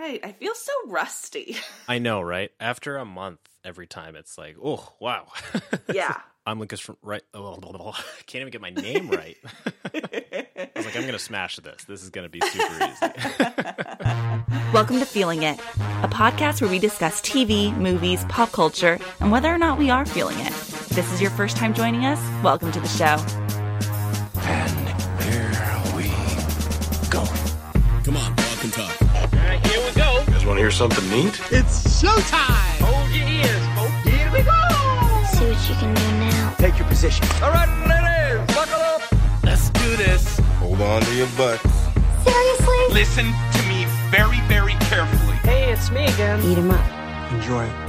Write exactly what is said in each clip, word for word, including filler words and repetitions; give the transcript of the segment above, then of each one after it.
right. I feel so rusty. I know, right? After a month, every time it's like, oh, wow. Yeah. I'm Lucas from right. Oh, I can't even get my name right. I was like, I'm going to smash this. This is going to be super easy. Welcome to Feeling It, a podcast where we discuss T V, movies, pop culture, and whether or not we are feeling it. If this is your first time joining us, welcome to the show. And here we go. Come on, walk and talk. All right, here we go. You guys want to hear something neat? It's showtime! Hold your ears, folks. Here we go. See what you can do now. Take your position. All right, ladies, buckle up. Let's do this. Hold on to your butts. Seriously? Listen to me very, very carefully. Hey, it's me again. Eat 'em up. Enjoy it.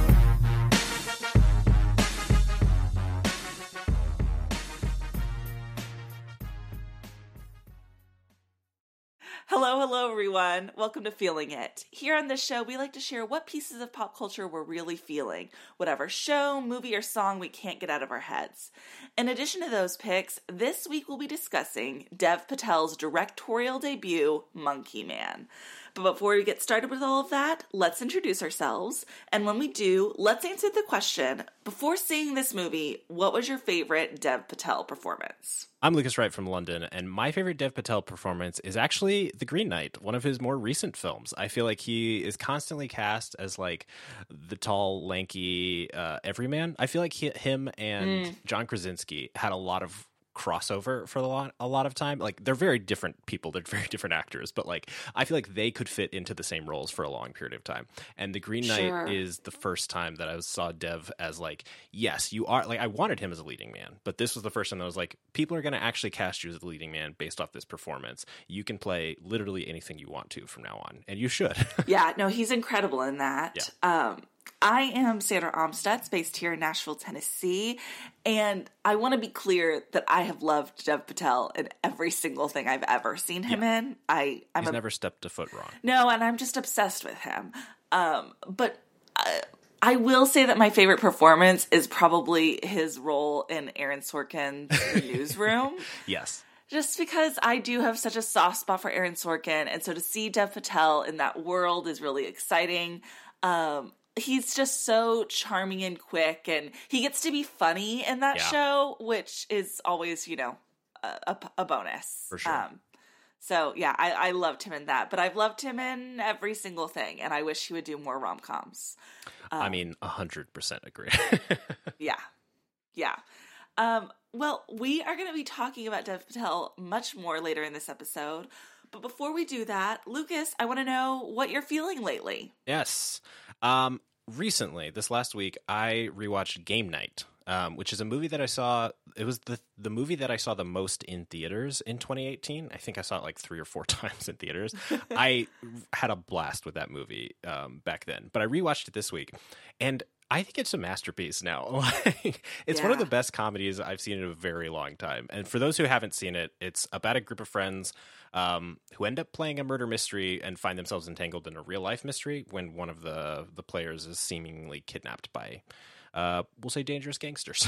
Hello, hello, everyone. Welcome to Feeling It. Here on this show, we like to share what pieces of pop culture we're really feeling, whatever show, movie, or song we can't get out of our heads. In addition to those picks, this week we'll be discussing Dev Patel's directorial debut, Monkey Man. But before we get started with all of that, let's introduce ourselves. And when we do, let's answer the question, before seeing this movie, what was your favorite Dev Patel performance? I'm Lucas Wright from London, and my favorite Dev Patel performance is actually The Green Knight, one of his more recent films. I feel like he is constantly cast as like the tall, lanky uh, everyman. I feel like he, him and mm. John Krasinski had a lot of crossover for a lot, a lot of time. Like, they're very different people, they're very different actors, but like I feel like they could fit into the same roles for a long period of time. And The Green Knight Sure. is the first time that I saw Dev as like, yes, you are, like, I wanted him as a leading man, but this was the first time that I was like, people are going to actually cast you as the leading man based off this performance. You can play literally anything you want to from now on, and you should. Yeah, no, he's incredible in that. Yeah. Um, I am Sandra Amstutz, based here in Nashville, Tennessee, and I want to be clear that I have loved Dev Patel in every single thing I've ever seen him Yeah. in. I, I'm He's a, never stepped a foot wrong. No, and I'm just obsessed with him. Um, but uh, I will say that my favorite performance is probably his role in Aaron Sorkin's The Newsroom. Yes. Just because I do have such a soft spot for Aaron Sorkin, and so to see Dev Patel in that world is really exciting. Um, he's just so charming and quick, and he gets to be funny in that Yeah. show, which is always, you know, a, a, a bonus. For sure. Um, so, yeah, I, I loved him in that, but I've loved him in every single thing, and I wish he would do more rom-coms. Um, I mean, one hundred percent agree. Yeah. Yeah. Um, well, we are going to be talking about Dev Patel much more later in this episode. But before we do that, Lucas, I want to know what you're feeling lately. Yes. Um, recently, this last week, I rewatched Game Night, um, which is a movie that I saw. It was the the movie that I saw the most in theaters in twenty eighteen. I think I saw it like three or four times in theaters. I had a blast with that movie um, back then, but I rewatched it this week, and I think it's a masterpiece now. It's one of Yeah. the best comedies I've seen in a very long time. And for those who haven't seen it, it's about a group of friends um, who end up playing a murder mystery and find themselves entangled in a real life mystery when one of the, the players is seemingly kidnapped by, uh, we'll say, dangerous gangsters.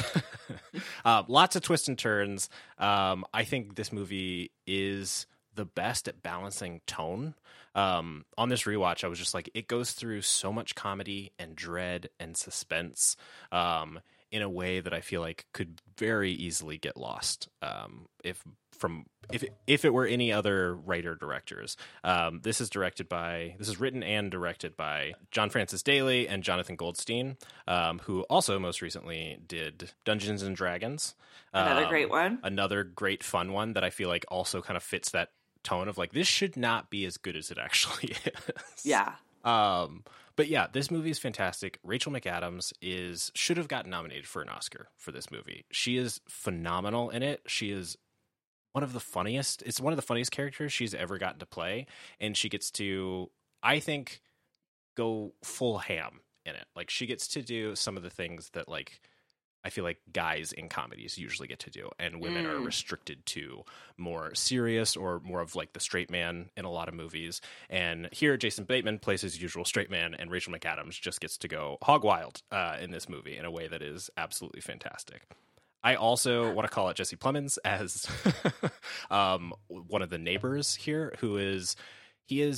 uh, lots of twists and turns. Um, I think this movie is the best at balancing tone. Um, on this rewatch, I was just like, it goes through so much comedy and dread and suspense um, in a way that I feel like could very easily get lost um, if from if it, if it were any other writer directors. Um, this is directed by this is written and directed by John Francis Daley and Jonathan Goldstein, um, who also most recently did Dungeons and Dragons. Another Um, great one. Another great fun one that I feel like also kind of fits that tone of like, this should not be as good as it actually is. Yeah. Um, but yeah, this movie is fantastic. Rachel McAdams is should have gotten nominated for an Oscar for this movie. She is phenomenal in it. She is one of the funniest. It's one of the funniest characters she's ever gotten to play, and she gets to, I think, go full ham in it. Like, she gets to do some of the things that like I feel like guys in comedies usually get to do, and women Mm. are restricted to more serious or more of like the straight man in a lot of movies. And here, Jason Bateman plays his usual straight man, and Rachel McAdams just gets to go hog wild uh, in this movie in a way that is absolutely fantastic. I also want to call out Jesse Plemons as um, one of the neighbors here, who is he is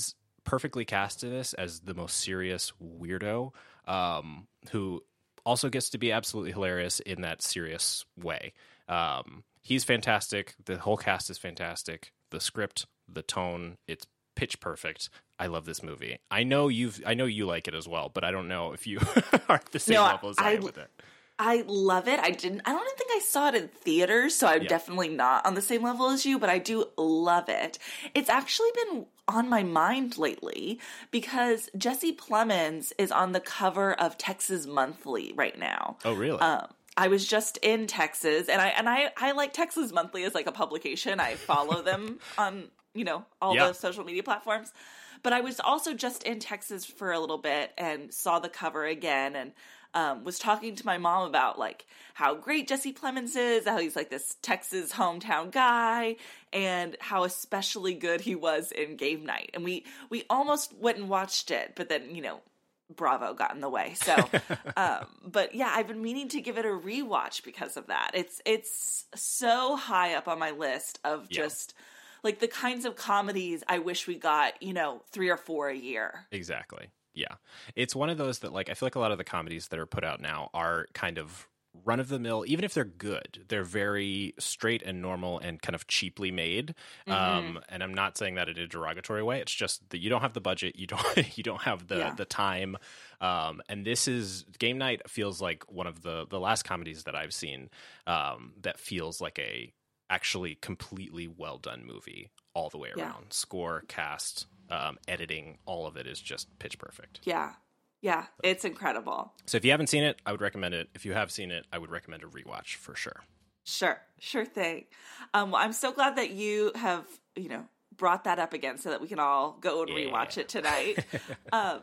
perfectly cast in this as the most serious weirdo, um, who also gets to be absolutely hilarious in that serious way. Um, he's fantastic. The whole cast is fantastic. The script, the tone, it's pitch perfect. I love this movie. I know you've, I know you like it as well, but I don't know if you are at the same No, level as I, I am with it. I love it. I didn't, I don't think I saw it in theaters, so I'm Yeah. definitely not on the same level as you, but I do love it. It's actually been on my mind lately because Jesse Plemons is on the cover of Texas Monthly right now. Oh, really? Um, I was just in Texas, and I and I, I like Texas Monthly as like a publication. I follow them on, you know, all Yeah. the social media platforms. But I was also just in Texas for a little bit and saw the cover again, and um, was talking to my mom about like how great Jesse Plemons is, how he's like this Texas hometown guy, and how especially good he was in Game Night. And we we almost went and watched it, but then, you know, Bravo got in the way. So, um, but yeah, I've been meaning to give it a rewatch because of that. It's it's so high up on my list of Yeah. just like the kinds of comedies I wish we got, you know, three or four a year. Exactly. Yeah. It's one of those that, like, I feel like a lot of the comedies that are put out now are kind of run of the mill. Even if they're good, they're very straight and normal and kind of cheaply made. Mm-hmm. Um, and I'm not saying that in a derogatory way. It's just that you don't have the budget. You don't, you don't have the, Yeah. the time. Um, and this is Game Night feels like one of the, the last comedies that I've seen, um, that feels like a actually completely well done movie all the way Yeah. around. Score, cast, um, editing, all of it is just pitch perfect. Yeah. Yeah. It's incredible. So if you haven't seen it, I would recommend it. If you have seen it, I would recommend a rewatch for sure. Sure. Sure thing. Um, well, I'm so glad that you have, you know, brought that up again so that we can all go and Yeah. rewatch it tonight. um,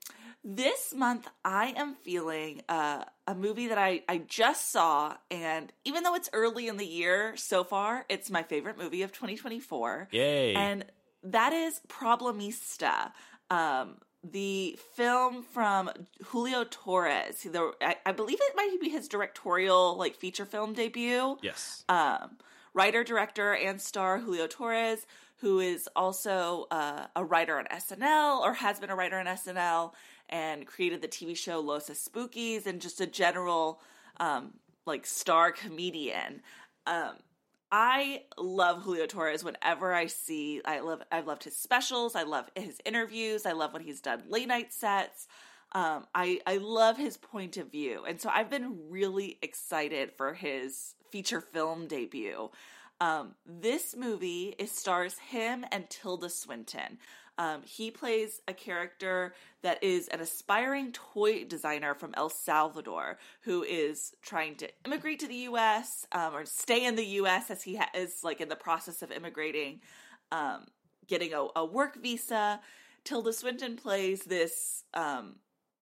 this month, I am feeling uh, a movie that I, I just saw, and even though it's early in the year so far, it's my favorite movie of twenty twenty-four. Yay. And that is Problemista, um, the film from Julio Torres. The, I, I believe it might be his directorial, like, feature film debut. Yes. Um, writer, director, and star Julio Torres, who is also uh, a writer on S N L, or has been a writer on S N L, and created the T V show Los Spookies, and just a general, um, like, star comedian. Um, I love Julio Torres whenever I see, I love, I've loved his specials, I love his interviews, I love when he's done late night sets. Um, I, I love his point of view. And so I've been really excited for his feature film debut. Um, this movie, it stars him and Tilda Swinton. Um, he plays a character that is an aspiring toy designer from El Salvador who is trying to immigrate to the U S um, or stay in the U S as he ha- is like in the process of immigrating, um, getting a, a work visa. Tilda Swinton plays this um,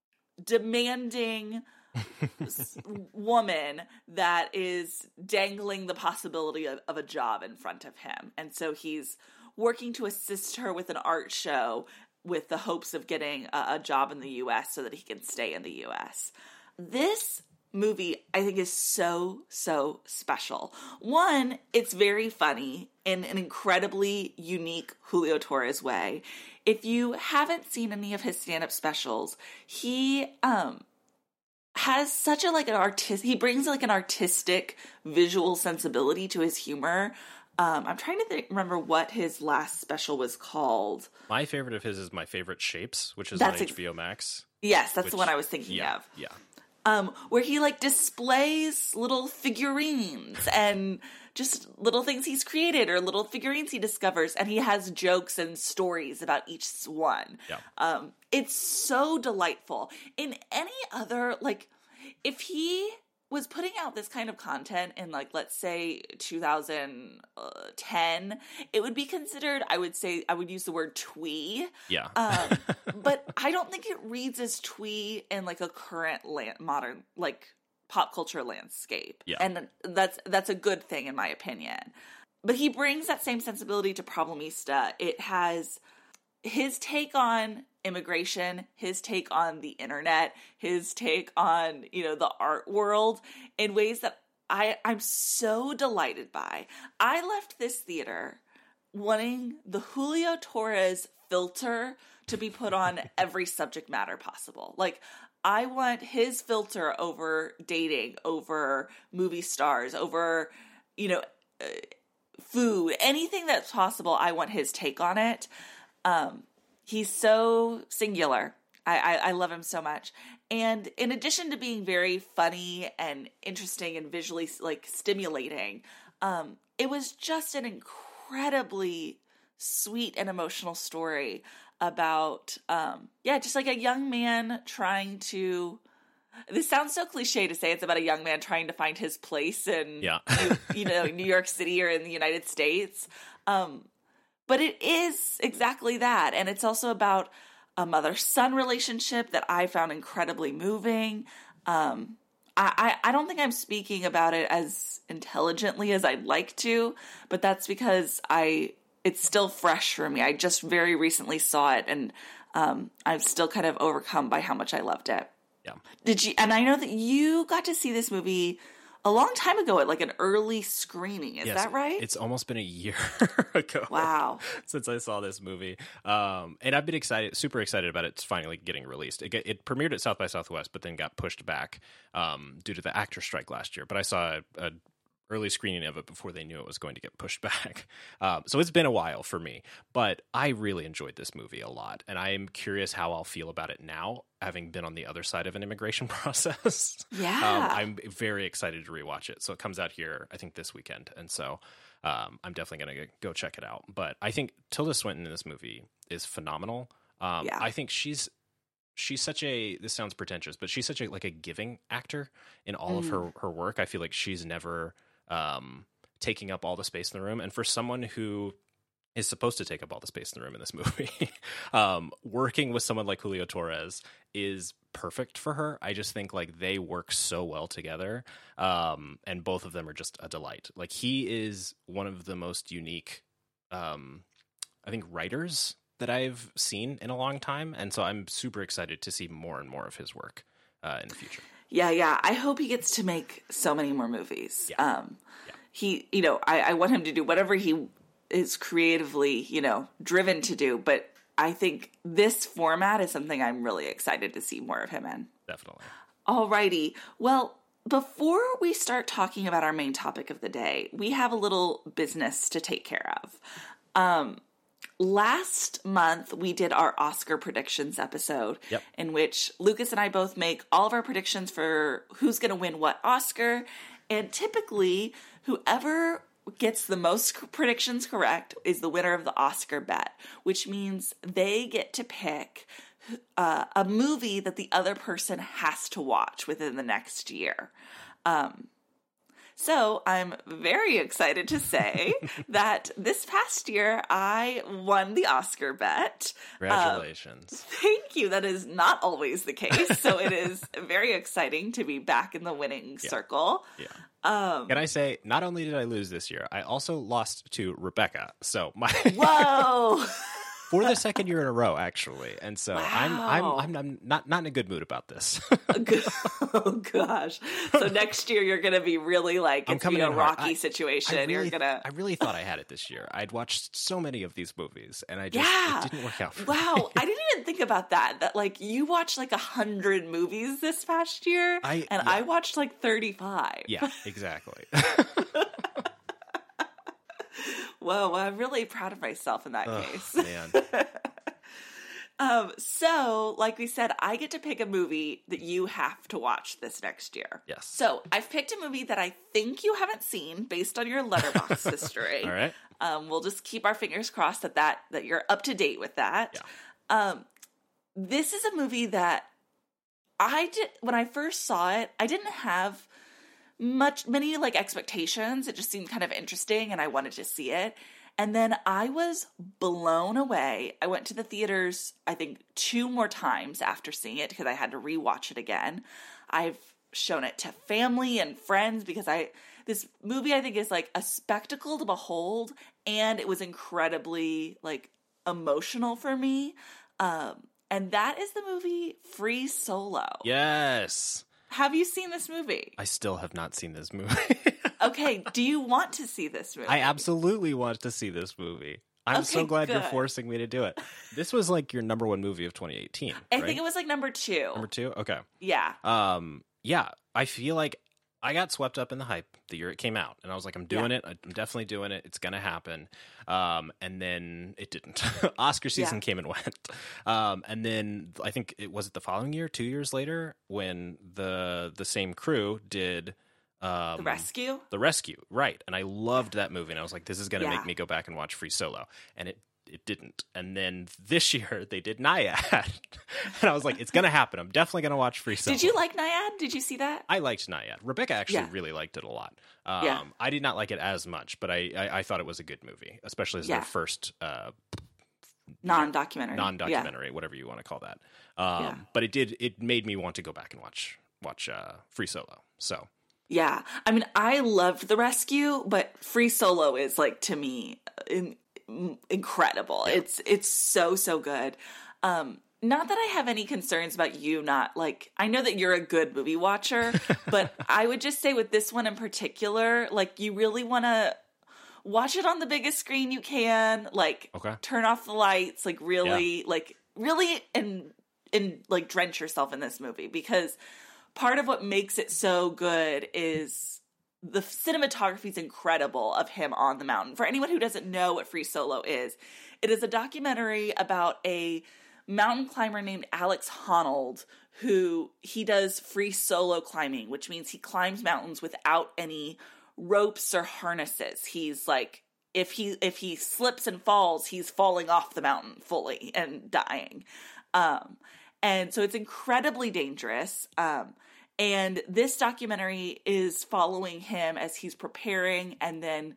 demanding s- woman that is dangling the possibility of, of a job in front of him. And so he's working to assist her with an art show with the hopes of getting a, a job in the U S so that he can stay in the U S. This movie, I think, is so, so special. One, it's very funny in an incredibly unique Julio Torres way. If you haven't seen any of his stand-up specials, he um has such a like an artist he brings like an artistic visual sensibility to his humor. Um, I'm trying to think, remember what his last special was called. My favorite of his is My Favorite Shapes, which is That's on ex- H B O Max. Yes, that's Which- the one I was thinking Yeah, of. yeah. Um, where he like displays little figurines and just little things he's created or little figurines he discovers, and he has jokes and stories about each one. Yeah. Um, it's so delightful. In any other, like, if he was putting out this kind of content in, like, let's say two thousand ten, it would be considered, I would say, I would use the word twee. Yeah. Um, but I don't think it reads as twee in, like, a current land, modern, like, pop culture landscape. Yeah. And that's that's a good thing, in my opinion. But he brings that same sensibility to Problemista. It has his take on immigration, his take on the internet, his take on, you know, the art world in ways that I, I'm so delighted by. I left this theater wanting the Julio Torres filter to be put on every subject matter possible. Like, I want his filter over dating, over movie stars, over, you know, uh, food, anything that's possible. I want his take on it. Um, he's so singular. I, I, I love him so much. And in addition to being very funny and interesting and visually like stimulating, um, it was just an incredibly sweet and emotional story about, um, yeah, just like a young man trying to, this sounds so cliche to say it's about a young man trying to find his place in, Yeah. you, you know, New York City or in the United States. Um, but it is exactly that. And it's also about a mother-son relationship that I found incredibly moving. Um, I, I, I don't think I'm speaking about it as intelligently as I'd like to, but that's because I, it's still fresh for me. I just very recently saw it, and um, I'm still kind of overcome by how much I loved it. Yeah. Did you? And I know that you got to see this movie a long time ago at like an early screening. Is Yes, that right? It's almost been a year ago. Wow. Since I saw this movie. Um, and I've been excited, super excited about it finally getting released. It, it premiered at South by Southwest, but then got pushed back um, due to the actor strike last year. But I saw a, a early screening of it before they knew it was going to get pushed back. Um, so it's been a while for me, but I really enjoyed this movie a lot. And I am curious how I'll feel about it now, having been on the other side of an immigration process. Yeah. Um, I'm very excited to rewatch it. So it comes out here, I think, this weekend. And so um, I'm definitely going to go check it out. But I think Tilda Swinton in this movie is phenomenal. Um, Yeah. I think she's she's such a, this sounds pretentious, but she's such a like a giving actor in all Mm. of her, her work. I feel like she's never um, taking up all the space in the room. And for someone who is supposed to take up all the space in the room in this movie, um, working with someone like Julio Torres is perfect for her. I just think like they work so well together. Um, and both of them are just a delight. Like he is one of the most unique, um, I think, writers that I've seen in a long time. And so I'm super excited to see more and more of his work uh, in the future. Yeah, yeah. I hope he gets to make so many more movies. Yeah. Um, Yeah. He, you know, I, I want him to do whatever he is creatively, you know, driven to do. But I think this format is something I'm really excited to see more of him in. Definitely. Alrighty. Well, before we start talking about our main topic of the day, we have a little business to take care of. Um, Last month, we did our Oscar predictions episode, Yep. in which Lucas and I both make all of our predictions for who's going to win what Oscar. And typically, whoever gets the most predictions correct is the winner of the Oscar bet, which means they get to pick uh, a movie that the other person has to watch within the next year. Um, So I'm very excited to say that this past year I won the Oscar bet. Congratulations. Um, thank you. That is not always the case. So it is very exciting to be back in the winning Yeah. circle. Yeah. Um, Can I say, not only did I lose this year, I also lost to Rebecca. So my whoa. for the second year in a row, actually. And so I'm, I'm Wow. I'm I'm not not in a good mood about this. Oh gosh. So next year you're going to be really like, I'm it's coming be a in hard. rocky I- situation. I really, you're going to. I really thought I had it this year. I'd watched so many of these movies, and I just Yeah. it didn't work out. For Wow. me. I didn't even think about that. That like you watched like a hundred movies this past year, I- and yeah. I watched like thirty-five. Yeah, exactly. Whoa, I'm really proud of myself in that Oh, case. man. Um, so, like we said, I get to pick a movie that you have to watch this next year. Yes. So I've picked a movie that I think you haven't seen based on your Letterboxd history. All right. Um, we'll just keep our fingers crossed that, that that you're up to date with that. Yeah. Um, this is a movie that I did when I first saw it. I didn't have much many like expectations. It just seemed kind of interesting, and I wanted to see it. And then I was blown away. I went to the theaters, I think, two more times after seeing it because I had to rewatch it again. I've shown it to family and friends because I this movie I think is like a spectacle to behold, and it was incredibly like emotional for me. Um, and that is the movie Free Solo. Yes. Have you seen this movie? I still have not seen this movie. Okay, do you want to see this movie? I absolutely want to see this movie. I'm Okay, so glad you're good. forcing me to do it. This was like your number one movie of twenty eighteen. I right? think it was like number two. number two. Okay. Yeah. Um. Yeah. I feel like I got swept up in the hype the year it came out, and I was like, I'm doing Yeah. it. I'm definitely doing it. It's gonna happen. Um. And then it didn't. Oscar season Yeah. came and went. Um. And then I think it was it the following year, two years later, when the the same crew did. Um, The Rescue. The Rescue, right. And I loved that movie, and I was like, this is going to Yeah. make me go back and watch Free Solo. And it, it didn't. And then this year, they did Nyad. And I was like, it's going to happen. I'm definitely going to watch Free Solo. Did you like Nyad? Did you see that? I liked Nyad. Rebecca actually Yeah. really liked it a lot. Um, Yeah. I did not like it as much, but I, I, I thought it was a good movie, especially as Yeah. their first uh, Non-documentary. non-documentary, whatever you want to call that. Um, Yeah. But it did. It made me want to go back and watch watch uh, Free Solo. So. Yeah. I mean, I loved The Rescue, but Free Solo is like, to me, in, incredible. Yeah. It's it's so, so good. Um, not that I have any concerns about you not, like, I know that you're a good movie watcher, but I would just say with this one in particular, like, you really want to watch it on the biggest screen you can, like, Okay. turn off the lights, like, really, like, really, and, and, like, drench yourself in this movie, because part of what makes it so good is the cinematography is incredible of him on the mountain. For anyone who doesn't know what Free Solo is, it is a documentary about a mountain climber named Alex Honnold, who he does free solo climbing, which means he climbs mountains without any ropes or harnesses. He's like, if he if he slips and falls, he's falling off the mountain fully and dying. Um, and so it's incredibly dangerous. Um, and this documentary is following him as he's preparing and then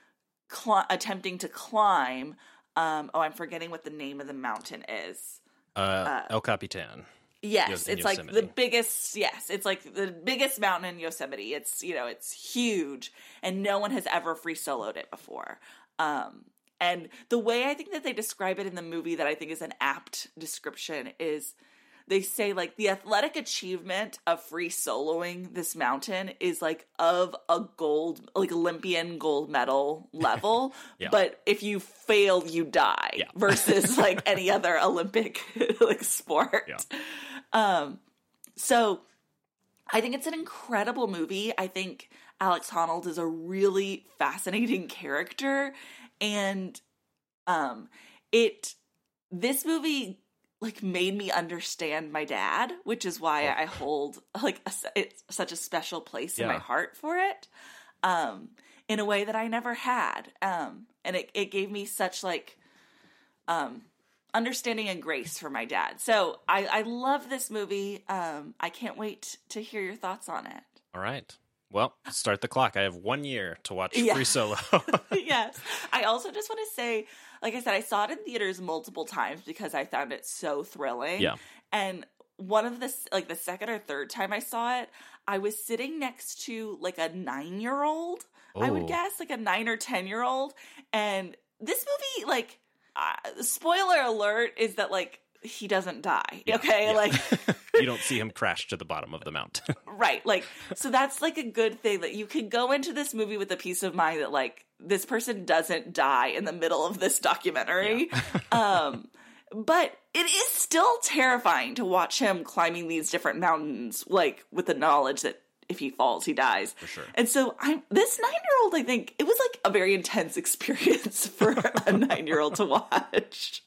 cl- attempting to climb. Um, oh, I'm forgetting what the name of the mountain is. Uh, El Capitan. Yes, Yos- in it's like Yosemite. the biggest, yes, it's like the biggest mountain in Yosemite. It's, you know, it's huge, and no one has ever free soloed it before. Um, and the way I think that they describe it in the movie that I think is an apt description is they say like the athletic achievement of free soloing this mountain is like of a gold, like Olympian gold medal level. Yeah. But if you fail, you die Yeah. versus like any other Olympic like sport. Yeah. Um, so I think it's an incredible movie. I think Alex Honnold is a really fascinating character, and um, it this movie like made me understand my dad, which is why I hold like a, it's such a special place in my Yeah. heart for it, um, in a way that I never had, um, and it it gave me such like um. understanding and grace for my dad. So I, I love this movie. Um, I can't wait to hear your thoughts on it. All right. Well, start the clock. I have one year to watch Yeah. Free Solo. Yes. I also just want to say, like I said, I saw it in theaters multiple times because I found it so thrilling. Yeah. And one of the, like the second or third time I saw it, I was sitting next to like a nine-year-old, I would Oh. guess, like a nine or ten-year-old. And this movie, like, uh, spoiler alert, is that like he doesn't die. Yeah, Okay. yeah. Like, You don't see him crash to the bottom of the mountain. right. Like, so that's like a good thing that you can go into this movie with the peace of mind that like this person doesn't die in the middle of this documentary. um, but it is still terrifying to watch him climbing these different mountains, like with the knowledge that if he falls, he dies. For sure. And so I'm this nine-year-old, I think it was like a very intense experience for a nine-year-old to watch.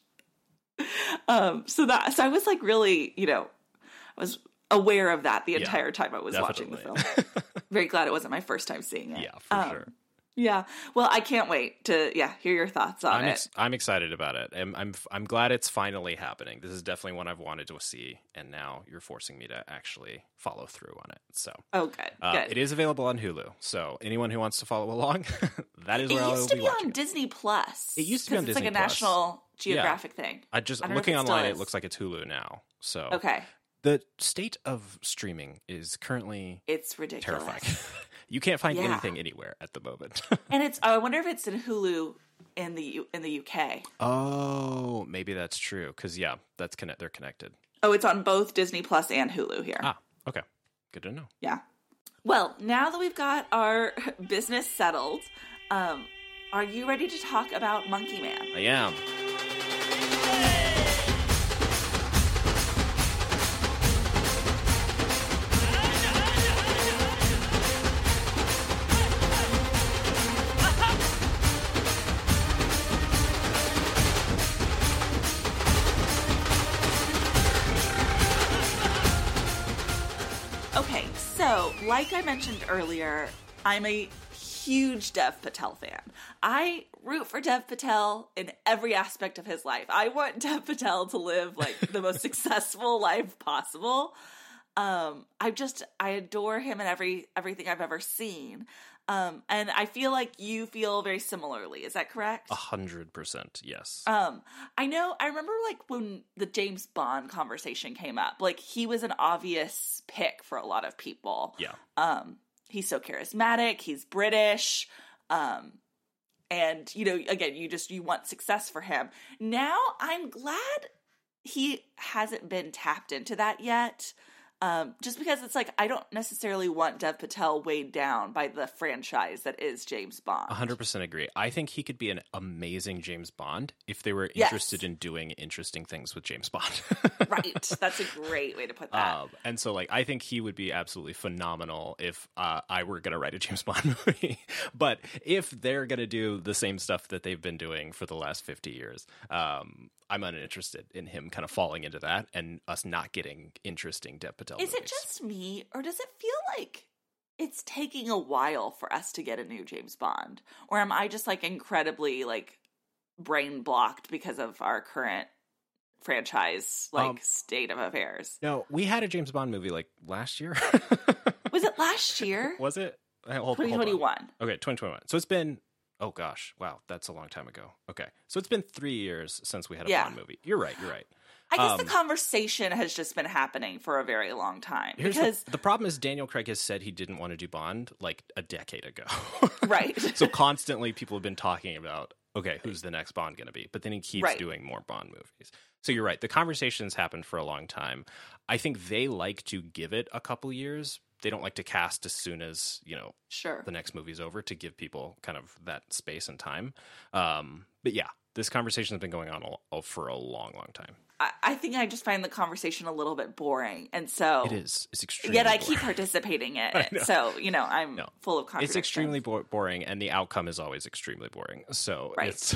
Um, so that, so I was like really, you know, I was aware of that the Yeah, entire time I was watching the definitely. film. Very glad it wasn't my first time seeing it. Yeah, for Um, sure. Yeah. Well, I can't wait to, yeah, hear your thoughts on I'm it. ex- I'm excited about it. I'm, I'm I'm glad it's finally happening. This is definitely one I've wanted to see, and now you're forcing me to actually follow through on it. So Oh, good. uh, good. it is available on Hulu. So anyone who wants to follow along, that is It where I will used to be be watching. on it. Disney Plus. It used to be on 'cause Disney It's like a Plus. National Geographic thing. I just I don't know if looking it still online, it is. looks like it's Hulu now. So Okay. the state of streaming is currently It's ridiculous. terrifying. You can't find Yeah. anything anywhere at the moment. And it's, I wonder if it's in Hulu in the U- in the U K. Oh, maybe that's true. Because yeah, that's connect. They're connected. Oh, it's on both Disney Plus and Hulu here. Ah, okay, good to know. Yeah. Well, now that we've got our business settled, um, Are you ready to talk about Monkey Man? I am. Okay, so like I mentioned earlier, I'm a huge Dev Patel fan. I root for Dev Patel in every aspect of his life. I want Dev Patel to live like the most successful life possible. Um, I just I adore him in every everything I've ever seen. Um, and I feel like you feel very similarly. Is that correct? A hundred percent, yes. Um, I know, I remember like when the James Bond conversation came up, like he was an obvious pick for a lot of people. Yeah. Um, he's so charismatic, he's British, um, and you know, again, you just, you want success for him. Now I'm glad he hasn't been tapped into that yet. Um, just because it's like, I don't necessarily want Dev Patel weighed down by the franchise that is James Bond. one hundred percent agree. I think he could be an amazing James Bond if they were Yes. interested in doing interesting things with James Bond. Right. That's a great way to put that. Um, and so, like, I think he would be absolutely phenomenal if uh, I were going to write a James Bond movie. But if they're going to do the same stuff that they've been doing for the last fifty years, um, I'm uninterested in him kind of falling into that and us not getting interesting Dev Patel Is movies. it just me, or does it feel like it's taking a while for us to get a new James Bond? Or am I just like incredibly like brain blocked because of our current franchise like Um, state of affairs? No, we had a James Bond movie like last year. Was it last year? Was it? Hey, hold- hold on. twenty twenty-one. Okay, twenty twenty-one. So it's been, oh gosh, wow, that's a long time ago. Okay, so it's been three years since we had a Yeah. Bond movie. You're right, you're right. I guess Um, the conversation has just been happening for a very long time. Here's Because, the, the problem is Daniel Craig has said he didn't want to do Bond like a decade ago. right. So constantly people have been talking about, okay, who's the next Bond going to be? But then he keeps Right. doing more Bond movies. So you're right. The conversation's happened for a long time. I think they like to give it a couple years. They don't like to cast as soon as, you know, Sure. the next movie's over to give people kind of that space and time. Um, but yeah, this conversation has been going on a, for a long, long time. I, I think I just find the conversation a little bit boring. And so It is. It's extremely Yet I boring. keep participating in I it. know. So, you know, I'm No. full of contradictions. It's extremely bo- boring, and the outcome is always extremely boring. So Right. it's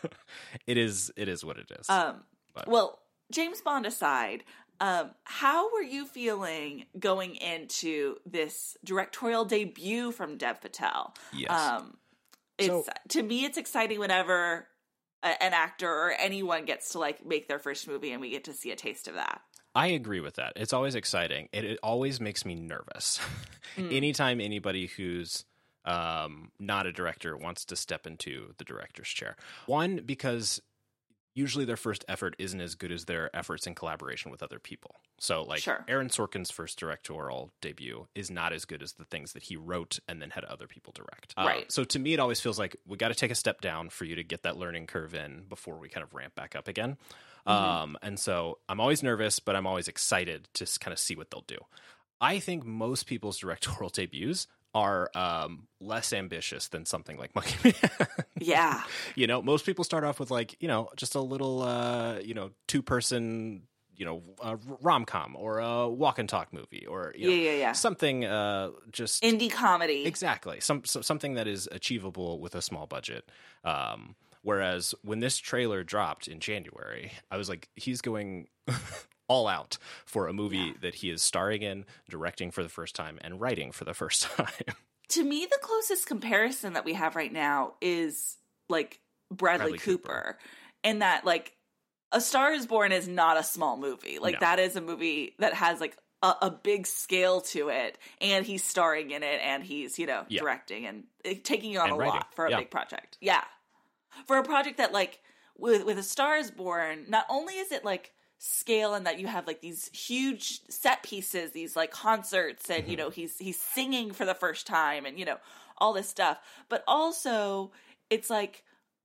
it is it is what it is. Um, But- well, James Bond aside, um, how were you feeling going into this directorial debut from Dev Patel? Yes. Um, it's So- to me, it's exciting whenever a, an actor or anyone gets to like make their first movie, and we get to see a taste of that. I agree with that. It's always exciting. It, it always makes me nervous. Mm. Anytime anybody who's um, not a director wants to step into the director's chair. One, because usually their first effort isn't as good as their efforts in collaboration with other people. So, like, Sure. Aaron Sorkin's first directorial debut is not as good as the things that he wrote and then had other people direct. Uh, Right. so to me, it always feels like we got to take a step down for you to get that learning curve in before we kind of ramp back up again. Mm-hmm. Um, and so I'm always nervous, but I'm always excited to kind of see what they'll do. I think most people's directorial debuts are um, less ambitious than something like Monkey Man. Yeah. You know, most people start off with like, you know, just a little, uh, you know, two person, you know, uh, rom com or a walk and talk movie or you know, Yeah, yeah, yeah. something uh, just Indie comedy. exactly some so, something that is achievable with a small budget. Um, whereas when this trailer dropped in January, I was like, he's going all out for a movie Yeah. that he is starring in, directing for the first time, and writing for the first time. To me, the closest comparison that we have right now is like Bradley, Bradley Cooper. Cooper. In that, like, A Star is Born is not a small movie. Like, No. that is a movie that has like a, a big scale to it, and he's starring in it, and he's, you know, Yeah. directing and uh, taking on And a writing. lot for a Yeah. big project. Yeah. For a project that, like, with, with A Star is Born, not only is it like scale and that you have like these huge set pieces, these like concerts, and you know he's he's singing for the first time, and you know all this stuff, but also it's like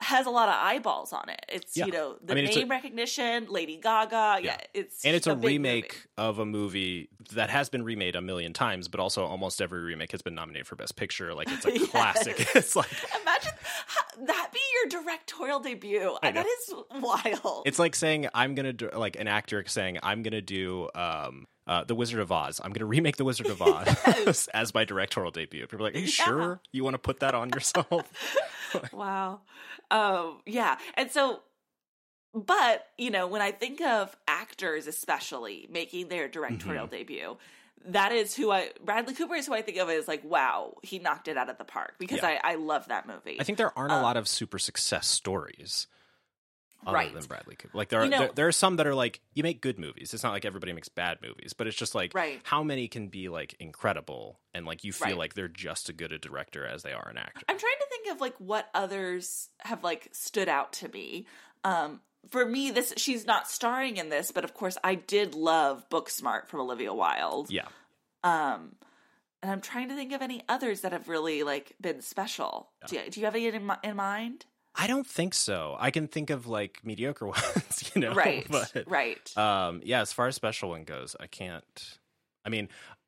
has a lot of eyeballs on it. It's, Yeah. you know, the I mean, it's name a- recognition, Lady Gaga. Yeah, Yeah. it's And it's a big remake movie. of a movie that has been remade a million times, but also almost every remake has been nominated for Best Picture. Like, it's a Yes. classic. It's like Imagine how, that be your directorial debut. I know. That is wild. it's like saying I'm gonna do like an actor saying I'm gonna do um uh, The Wizard of Oz. I'm gonna remake The Wizard of Oz Yes. as my directorial debut. People are like, are you Yeah. sure you want to put that on yourself? Wow. Um, yeah. And so, but, you know, when I think of actors, especially making their directorial Mm-hmm. debut, that is who I, Bradley Cooper is who I think of as like, wow, he knocked it out of the park because Yeah. I, I love that movie. I think there aren't a Um, lot of super success stories. Other Right. than Bradley Cooper. Like there are You know- there, there are some that are like you make good movies. It's not like everybody makes bad movies, but it's just like Right. how many can be like incredible and like you feel Right. like they're just as good a director as they are an actor. I'm trying to think of like what others have like stood out to me. Um, for me, this she's not starring in this, but of course I did love Booksmart from Olivia Wilde. Yeah. Um, and I'm trying to think of any others that have really like been special. Do, you, do you have any in, mi- in mind? I don't think so. I can think of like mediocre ones, you know. Right, But right. um yeah, as far as special one goes, I can't I mean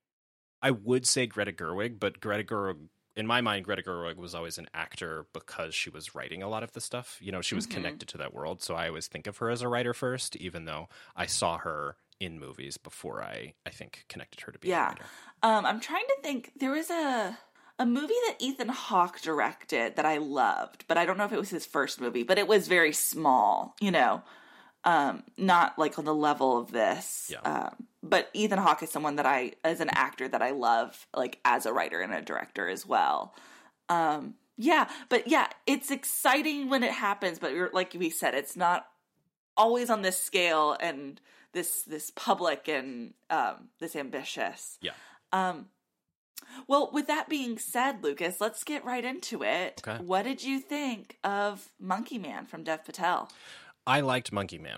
I would say Greta Gerwig, but Greta Gerwig in my mind, Greta Gerwig was always an actor because she was writing a lot of the stuff. You know, she was Mhm. connected to that world. So I always think of her as a writer first, even though I saw her in movies before I, I think, connected her to being a Yeah. writer. Um, I'm trying to think. There was a a movie that Ethan Hawke directed that I loved, but I don't know if it was his first movie. But it was very small, you know, um, not like on the level of this. Yeah. Um, but Ethan Hawke is someone that I, as an actor, that I love, like as a writer and a director as well. Um, yeah, but yeah, it's exciting when it happens. But you're, like we said, it's not always on this scale and this this public and um, this ambitious. Yeah. Um, well, with that being said, Lucas, let's get right into it. Okay. What did you think of Monkey Man from Dev Patel? I liked Monkey Man.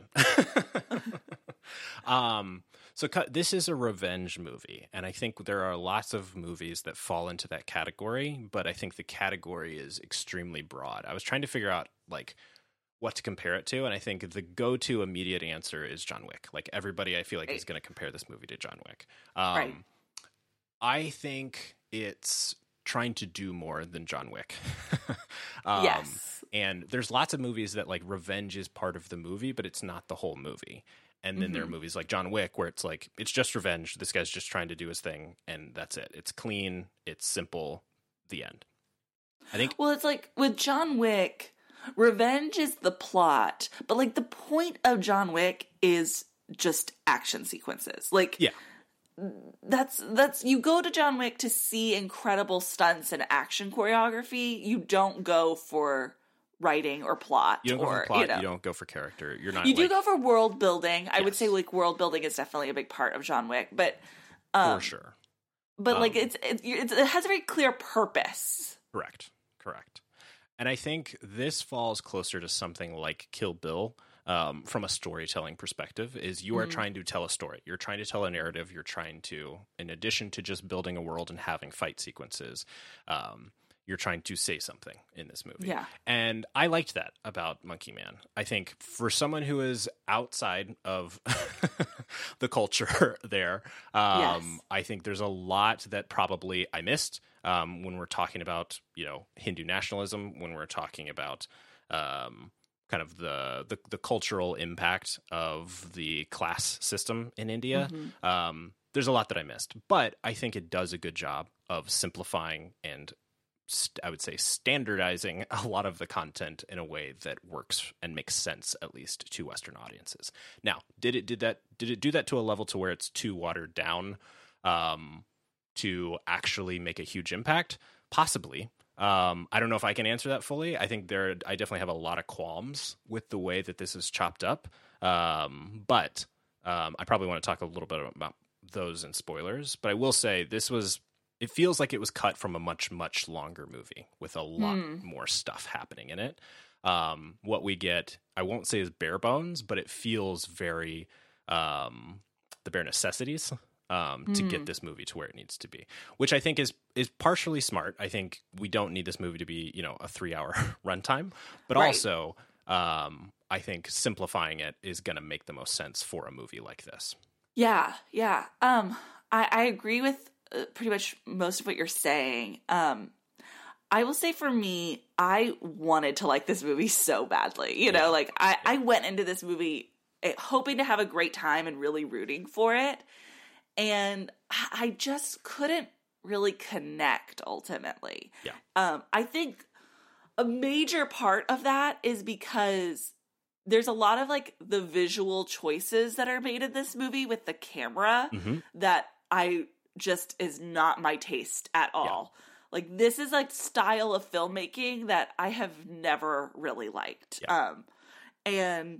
um, so cu- this is a revenge movie, and I think there are lots of movies that fall into that category, but I think the category is extremely broad. I was trying to figure out, like, what to compare it to, and I think the go-to immediate answer is John Wick. Like, everybody, I feel like, Right. is going to compare this movie to John Wick. Um, Right. I think it's trying to do more than John Wick. um, Yes. And there's lots of movies that like revenge is part of the movie, but it's not the whole movie. And then there are Mhm. movies like John Wick where it's like, it's just revenge. This guy's just trying to do his thing and that's it. It's clean. It's simple. The end. I think. Well, it's like with John Wick, revenge is the plot, but like the point of John Wick is just action sequences. Like, Yeah. that's that's you go to John Wick to see incredible stunts and action choreography. You don't go for writing or plot. You don't go or, for plot. You, know. You don't go for character. You're not. You do like, go for world building. I would Yes. say like world building is definitely a big part of John Wick, but um, for sure. But like Um, it's, it, it's it has a very clear purpose. Correct. Correct. And I think this falls closer to something like Kill Bill um, from a storytelling perspective is you are Mhm. trying to tell a story. You're trying to tell a narrative. You're trying to, in addition to just building a world and having fight sequences, um, you're trying to say something in this movie. Yeah. And I liked that about Monkey Man. I think for someone who is outside of the culture there, um, Yes. I think there's a lot that probably I missed um, when we're talking about, you know, Hindu nationalism, when we're talking about um, kind of the, the, the cultural impact of the class system in India. Mhm. Um, there's a lot that I missed, but I think it does a good job of simplifying and st- I would say standardizing a lot of the content in a way that works and makes sense, at least to Western audiences. Now, did it did that did it do that to a level to where it's too watered down um, to actually make a huge impact? Possibly. Um, I don't know if I can answer that fully. I think there, I definitely have a lot of qualms with the way that this is chopped up. Um, but um, I probably want to talk a little bit about those in spoilers. But I will say this was. It feels like it was cut from a much, much longer movie with a lot Hmm. more stuff happening in it. Um, what we get, I won't say is bare bones, but it feels very um, the bare necessities um, to Mm. get this movie to where it needs to be, which I think is is partially smart. I think we don't need this movie to be, you know, a three hour runtime, but Right. also um, I think simplifying it is going to make the most sense for a movie like this. Yeah, yeah. Um, I, I agree with uh, pretty much most of what you're saying. Um, I will say for me, I wanted to like this movie so badly. You know, Yeah. like I, I went into this movie eh, hoping to have a great time and really rooting for it. And I I just couldn't really connect ultimately. Yeah. Um, I think a major part of that is because there's a lot of like the visual choices that are made in this movie with the camera Mhm. that I just is not my taste at all. Like this is like style of filmmaking that I have never really liked. Yeah. Um and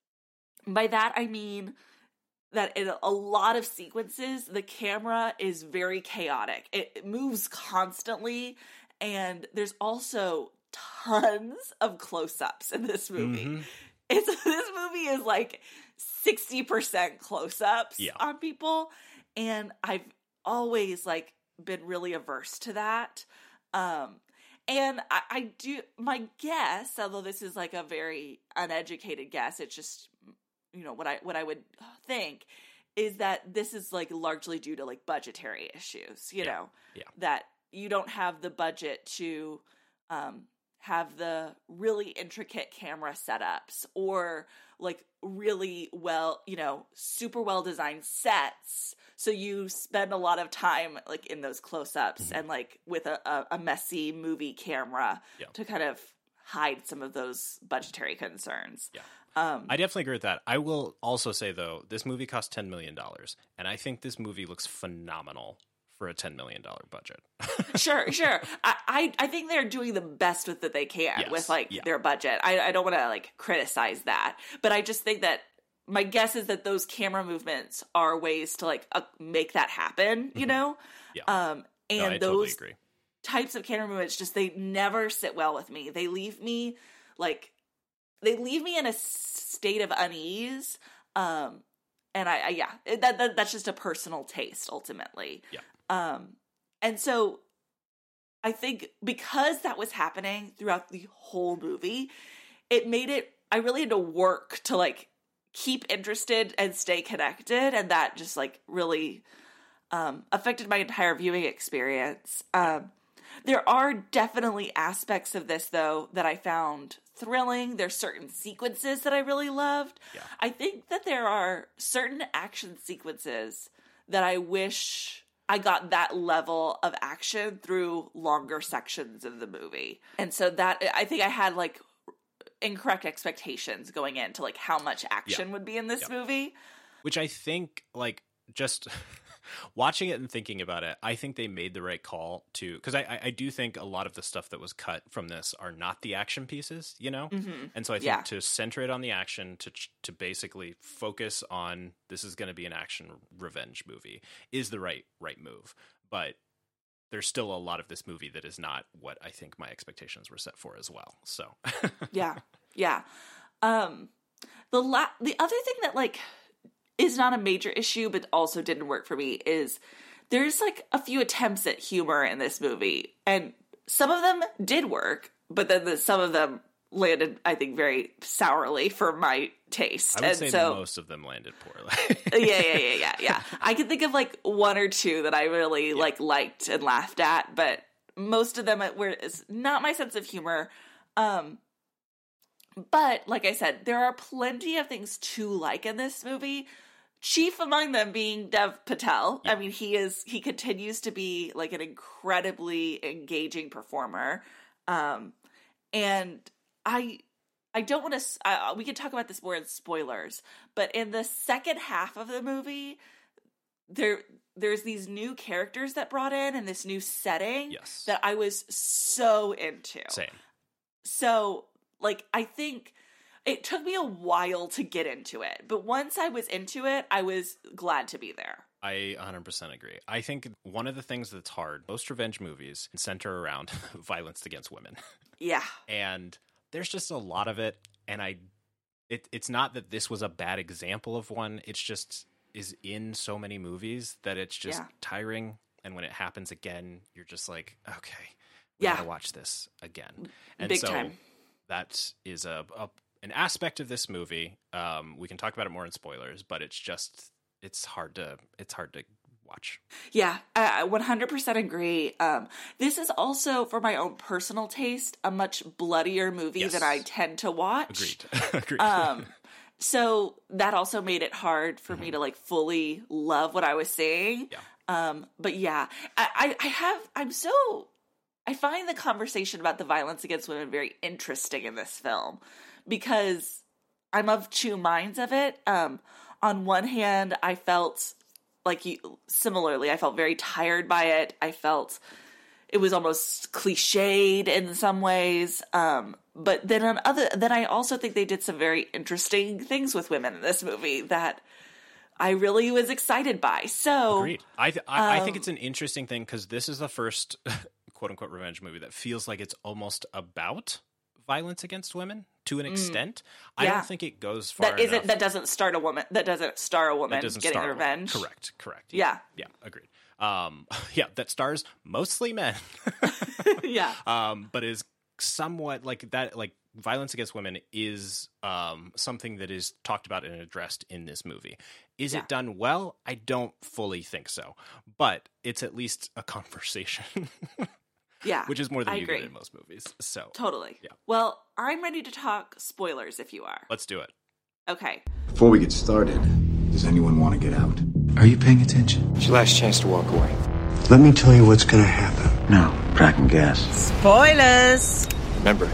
by that I mean that in a lot of sequences the camera is very chaotic. It, it moves constantly, and there's also tons of close-ups in this movie. Mhm. It's this movie is like sixty percent close-ups Yeah. on people, and I've always like been really averse to that. Um and I, I do my guess, although this is like a very uneducated guess, it's just, you know, what I what I would think is that this is like largely due to like budgetary issues, you Yeah. know, Yeah. that you don't have the budget to um, have the really intricate camera setups or like really well, you know, super well designed sets. So you spend a lot of time like in those close ups Mm-hmm. and like with a, a, a messy movie camera Yeah. to kind of hide some of those budgetary concerns. Yeah. Um, I definitely agree with that. I will also say, though, this movie cost ten million dollars, and I think this movie looks phenomenal for a ten million dollars budget. sure, sure. I, I, I think they're doing the best with that they can Yes, with like yeah. their budget. I, I don't want to like criticize that, but I just think that my guess is that those camera movements are ways to like uh, make that happen, you know? Yeah. Um, and No, I those totally agree. types of camera movements just, they never sit well with me. They leave me like, they leave me in a state of unease. Um, and I, I yeah, that, that that's just a personal taste ultimately. Yeah. Um, and so I think because that was happening throughout the whole movie, it made it, I really had to work to like keep interested and stay connected. And that just like really, um, affected my entire viewing experience. Um, there are definitely aspects of this though that I found thrilling. There's certain sequences that I really loved. Yeah. I think that there are certain action sequences that I wish I got that level of action through longer sections of the movie. And so that, I think I had like incorrect expectations going into like how much action Yeah. would be in this Yeah. movie. Which I think, like, just watching it and thinking about it, I think they made the right call to, because I, I, I do think a lot of the stuff that was cut from this are not the action pieces, you know? Mhm. And so I think Yeah. to center it on the action, to to basically focus on this is going to be an action revenge movie is the right right move. But there's still a lot of this movie that is not what I think my expectations were set for as well. So Yeah. Yeah. Um the la- the other thing that like is not a major issue but also didn't work for me is there's like a few attempts at humor in this movie, and some of them did work, but then the, some of them landed, I think, very sourly for my taste. I would and say so most of them landed poorly. yeah, yeah, yeah, yeah, yeah. I can think of like one or two that I really like liked and laughed at, but most of them were is not my sense of humor. Um, but like I said, there are plenty of things to like in this movie. Chief among them being Dev Patel. I mean, he is he continues to be like an incredibly engaging performer, um, and I. I don't want to, uh, we could talk about this more in spoilers, but in the second half of the movie, there there's these new characters that brought in and this new setting Yes. that I was so into. Same. So, like, I think it took me a while to get into it, but once I was into it, I was glad to be there. I one hundred percent agree. I think one of the things that's hard, most revenge movies center around violence against women. Yeah. And there's just a lot of it, and I, it, it's not that this was a bad example of one. It's just is in so many movies that it's just Yeah. tiring. And when it happens again, you're just like, okay, we Yeah. gotta watch this again. And Big so time. that is a, a an aspect of this movie. Um, we can talk about it more in spoilers, but it's just it's hard to it's hard to watch. Yeah, I I one hundred percent agree. Um, this is also, for my own personal taste, a much bloodier movie Yes. than I tend to watch. Agreed. Agreed. Um, so that also made it hard for me to like fully love what I was seeing. Yeah. Um, but yeah, I, I, I have, I'm so, I find the conversation about the violence against women very interesting in this film because I'm of two minds of it. Um, on one hand, I felt like you, similarly, I felt very tired by it. I felt it was almost cliched in some ways. Um, but then on other, then I also think they did some very interesting things with women in this movie that I really was excited by. So Agreed. I th- I, I think um, it's an interesting thing because this is the first quote unquote revenge movie that feels like it's almost about violence against women to an extent. I yeah. don't think it goes far that isn't enough. that doesn't start a woman that doesn't star a woman That doesn't getting star a woman. revenge. Correct. Correct. Yeah. Yeah. Agreed. Um, yeah, that stars mostly men. Yeah. um, but is somewhat like that. Like violence against women is um something that is talked about and addressed in this movie. Is Yeah. it done well? I don't fully think so, but it's at least a conversation, Yeah. which is more than I you agree. get in most movies. So Totally. Yeah. Well, I'm ready to talk spoilers if you are. let's do it. Okay. Before we get started, does anyone want to get out? Are you paying attention? It's your last chance to walk away. Let me tell you what's going to happen. No, tracking gas. Spoilers! Remember,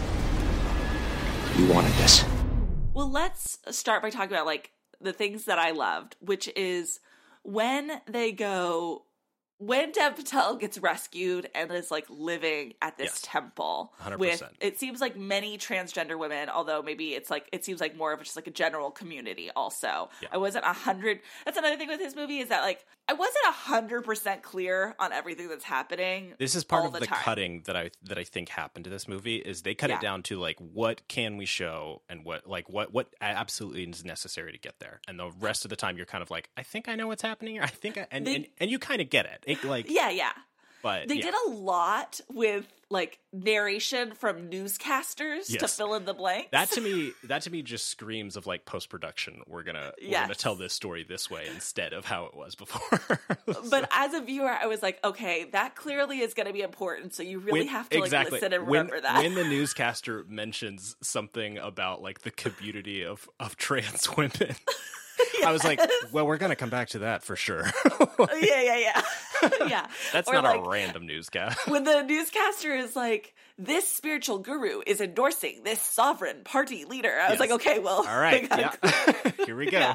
you wanted this. Well, let's start by talking about like the things that I loved, which is when they go when Dev Patel gets rescued and is like living at this Yes. temple one hundred with percent. it seems like many transgender women, although maybe it's like it seems like more of just like a general community also. Yeah. I wasn't a hundred that's another thing with his movie is that like I wasn't a hundred percent clear on everything that's happening. This is part all of the, the time. cutting that I that I think happened to this movie is they cut Yeah. it down to like what can we show and what like what what absolutely is necessary to get there, and the rest of the time you're kind of like I think I know what's happening here. I think I, and, They- and and you kind of get it. It like Yeah, yeah. but They yeah. did a lot with like narration from newscasters to Yes. fill in the blanks. That to me, that to me just screams of like post production. We're gonna we're gonna Yes. tell this story this way instead of how it was before. But as a viewer, I was like, okay, that clearly is going to be important. So you really When- have to like exactly. listen and when, remember that. when the newscaster mentions something about like the community of of trans women, I was like, well, we're gonna come back to that for sure. yeah, yeah, yeah, yeah. That's Or not like, a random newscast. when the newscaster is like, "This spiritual guru is endorsing this sovereign party leader," I was Yes. like, okay, well, All right, we gotta- yeah, here we go. Yeah.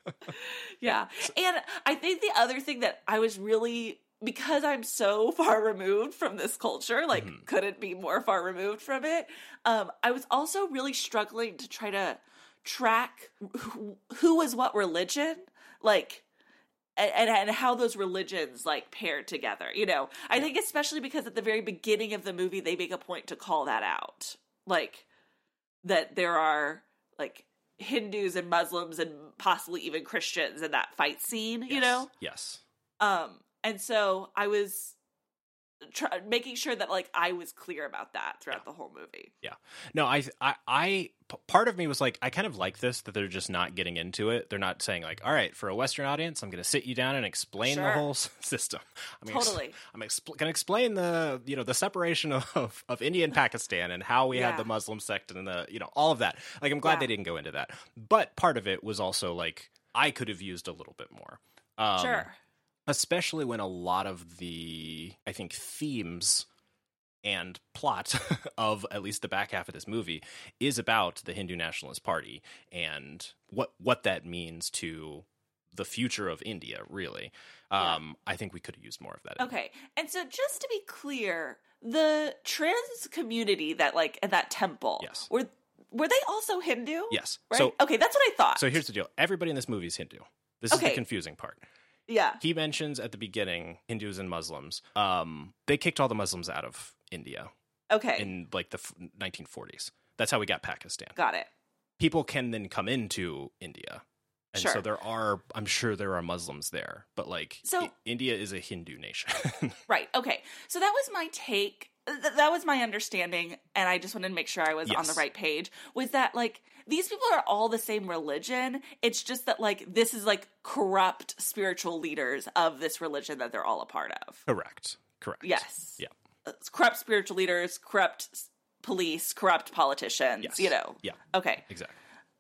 Yeah. And I think the other thing that I was really, because I'm so far removed from this culture, like Mm-hmm. couldn't be more far removed from it. Um, I was also really struggling to try to track who, who was what religion, like, and, and and how those religions like paired together. You know, I think especially because at the very beginning of the movie they make a point to call that out, like that there are like Hindus and Muslims and possibly even Christians in that fight scene, you Yes. know? Yes. Um, and so I was try- making sure that like I was clear about that throughout the whole movie. Yeah. No, I, I, I, p- part of me was like, I kind of like this, that they're just not getting into it. They're not saying like, all right, for a Western audience, I'm going to sit you down and explain the Sure. whole s- system. I'm gonna ex- Totally. I'm expl- going to explain the, you know, the separation of, of India and Pakistan and how we Yeah. had the Muslim sect and the, you know, all of that. Like, I'm glad Yeah. they didn't go into that. But part of it was also like, I could have used a little bit more. Um, Sure. Especially when a lot of the, I think, themes and plot of at least the back half of this movie is about the Hindu Nationalist Party and what what that means to the future of India, really. Um, I think we could have used more of that. Okay. And so just to be clear, the trans community that like at that temple, Yes. were were they also Hindu? Yes. Right? So- okay, that's what I thought. So here's the deal. Everybody in this movie is Hindu. This is Okay. the confusing part. yeah. He mentions at the beginning Hindus and Muslims. Um, they kicked all the Muslims out of India Okay. in like the f- nineteen forties. That's how we got Pakistan. Got it. People can then come into India And Sure. so there are, I'm sure there are Muslims there, but like So- I- India is a Hindu nation. Right. Okay. So that was my take. Th- that was my understanding, and I just wanted to make sure I was on the Yes. right page. Was that like these people are all the same religion? It's just that like this is like corrupt spiritual leaders of this religion that they're all a part of. Correct. Correct. Yes. Yeah. Uh, corrupt spiritual leaders, corrupt s- police, corrupt politicians. Yes. You know. Yeah. Okay. Exactly.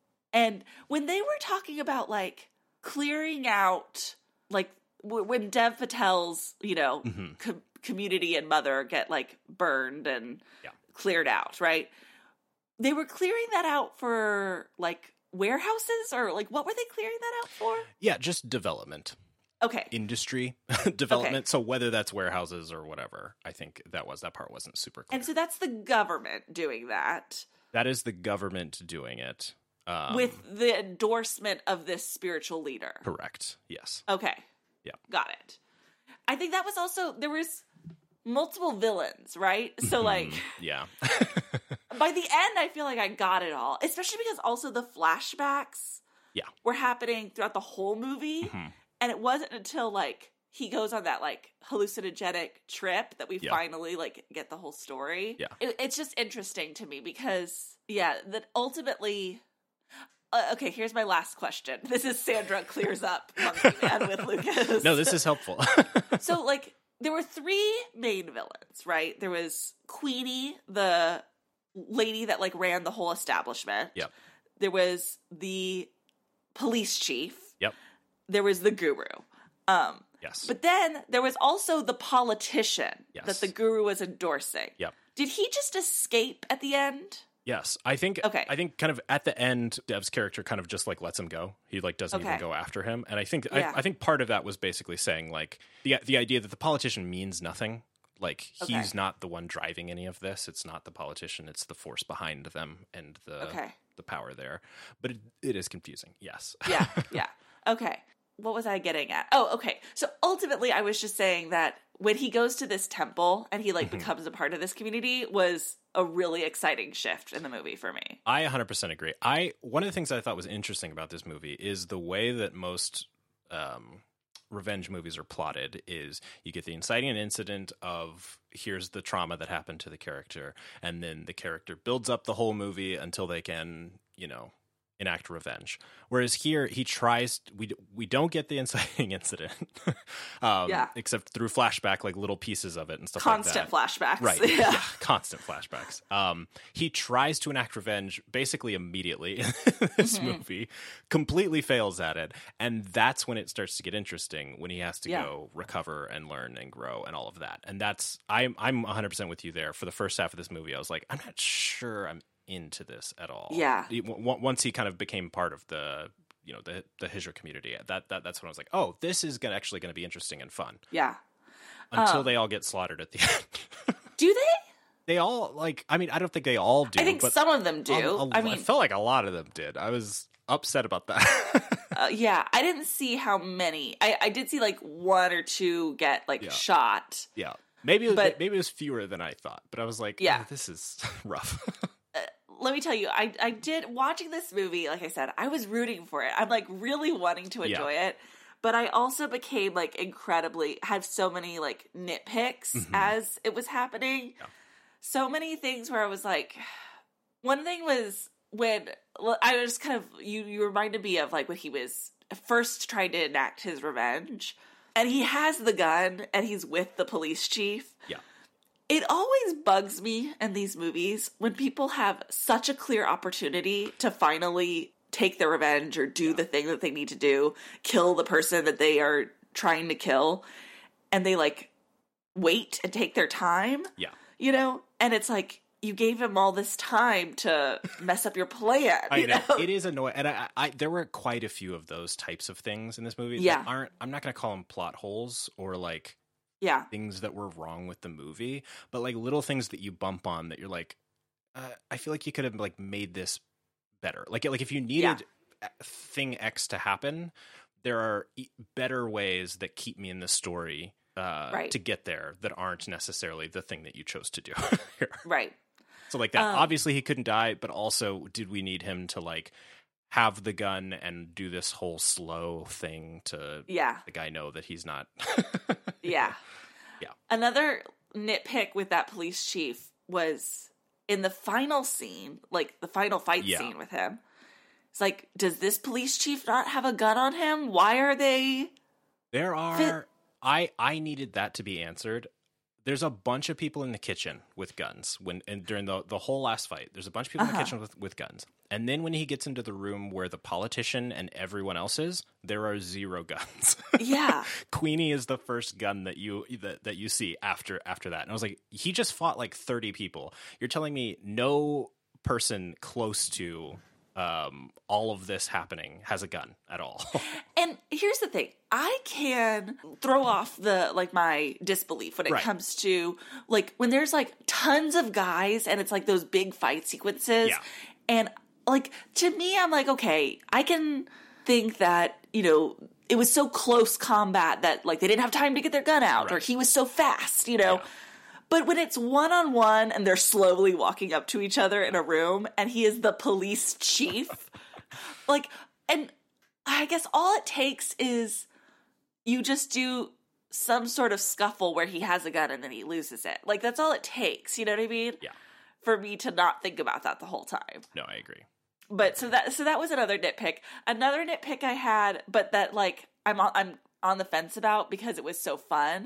And when they were talking about like clearing out, like w- when Dev Patel's, you know, Mhm. co- community and mother get like burned and Yeah. cleared out, right? They were clearing that out for like warehouses or like what were they clearing that out for? Yeah, just development. Okay. Industry development. So whether that's warehouses or whatever, I think that was that part wasn't super clear. And so that's the government doing that that is the government doing it. Um, with the endorsement of this spiritual leader. correct. Yes. Okay. Yeah. Got it. I think that was also there was multiple villains, right? So like Yeah. by the end I feel like I got it all, especially because also the flashbacks Yeah. were happening throughout the whole movie. Mhm. And it wasn't until like he goes on that like hallucinogenic trip that we Yeah. finally like get the whole story. Yeah. It, it's just interesting to me because yeah, that ultimately uh, okay, here's my last question. This is Sandra clears up Monkey Man with Lucas. No, this is helpful. So, like, there were three main villains, right? There was Queenie, the lady that, like, ran the whole establishment. Yep. There was the police chief. Yep. There was the guru. Um, Yes. but then there was also the politician Yes. that the guru was endorsing. Yep. Did he just escape at the end? Yes, I think. Okay. I think kind of at the end, Dev's character kind of just like lets him go. He like doesn't Okay. even go after him, and I think Yeah. I, I think part of that was basically saying like the the idea that the politician means nothing. Like Okay. he's not the one driving any of this. It's not the politician. It's the force behind them and the Okay. the power there. But it, it is confusing. Yes. Yeah, yeah. Okay. What was I getting at? Oh, okay. So ultimately, I was just saying that when he goes to this temple and he like Mm-hmm. becomes a part of this community was a really exciting shift in the movie for me. I one hundred percent agree. I one of the things I thought was interesting about this movie is the way that most um, revenge movies are plotted. Is you get the inciting incident of here's the trauma that happened to the character, and then the character builds up the whole movie until they can, you know, enact revenge. Whereas here, he tries. We we don't get the inciting incident, um, Yeah. except through flashback, like little pieces of it and stuff Constant like that. flashbacks. Right. Yeah. Yeah. Constant flashbacks. Um, he tries to enact revenge basically immediately in this Mm-hmm. movie, completely fails at it. And that's when it starts to get interesting, when he has to Yeah. go recover and learn and grow and all of that. And that's, I'm, I'm one hundred percent with you there. For the first half of this movie, I was like, I'm not sure I'm into this at all. Yeah. He- w- w- Once he kind of became part of the, you know, the the Hijra community, that, that that's when I was like, oh, this is gonna, actually going to be interesting and fun. Yeah. Until Um, they all get slaughtered at the end. Do they? They all like. I mean, I don't think they all do. I think but some of them do. a- a- I mean, I felt like a lot of them did. I was upset about that. uh, yeah, I didn't see how many. I, I did see like one or two get like Yeah. shot. yeah, maybe it was, But- maybe it was fewer than I thought. But I was like, Yeah. yeah, this is rough. Let me tell you, I I did watching this movie. Like I said, I was rooting for it. I'm like really wanting to Yeah. enjoy it, but I also became like incredibly had so many like nitpicks Mhm. as it was happening. Yeah. So many things where I was like, one thing was when well, I was kind of you you reminded me of like when he was first trying to enact his revenge, and he has the gun and he's with the police chief. Yeah. It always bugs me in these movies when people have such a clear opportunity to finally take their revenge or do the thing that they need to do, kill the person that they are trying to kill, and they like wait and take their time, Yeah, you know? And it's like, you gave him all this time to mess up your plan. I you know. know? It is annoying, and I, I there were quite a few of those types of things in this movie. that Yeah. aren't. I'm not going to call them plot holes or like Yeah. things that were wrong with the movie, but like little things that you bump on that you're like, uh, I feel like you could have like made this better. Like, like if you needed thing X to happen, there are e- better ways that keep me in the story uh, Right. to get there that aren't necessarily the thing that you chose to do. Right. So like that, Um, obviously he couldn't die, but also did we need him to like have the gun and do this whole slow thing to Yeah. the guy know that he's not. Yeah. Yeah. Another nitpick with that police chief was in the final scene, like the final fight Yeah. scene with him. It's like, does this police chief not have a gun on him? Why are they? There are. Fit- I I needed that to be answered. There's a bunch of people in the kitchen with guns when and during the the whole last fight. There's a bunch of people Uh-huh. in the kitchen with, with guns. And then when he gets into the room where the politician and everyone else is, there are zero guns. Yeah. Queenie is the first gun that you that, that you see after after that. And I was like, he just fought like thirty people. You're telling me no person close to um all of this happening has a gun at all. And here's the thing. I can throw off the, like, my disbelief when it Right. comes to, like, when there's, like, tons of guys and it's, like, those big fight sequences. Yeah. And, like, to me, I'm like, okay, I can think that, you know, it was so close combat that, like, they didn't have time to get their gun out, or Right. he was so fast, you know. Yeah. But when it's one-on-one and they're slowly walking up to each other in a room and he is the police chief, like, and I guess all it takes is you just do some sort of scuffle where he has a gun and then he loses it. Like, that's all it takes, you know what I mean? Yeah. For me to not think about that the whole time. No, I agree. But so that so that was another nitpick. Another nitpick I had, but that, like, I'm on, I'm on the fence about because it was so fun,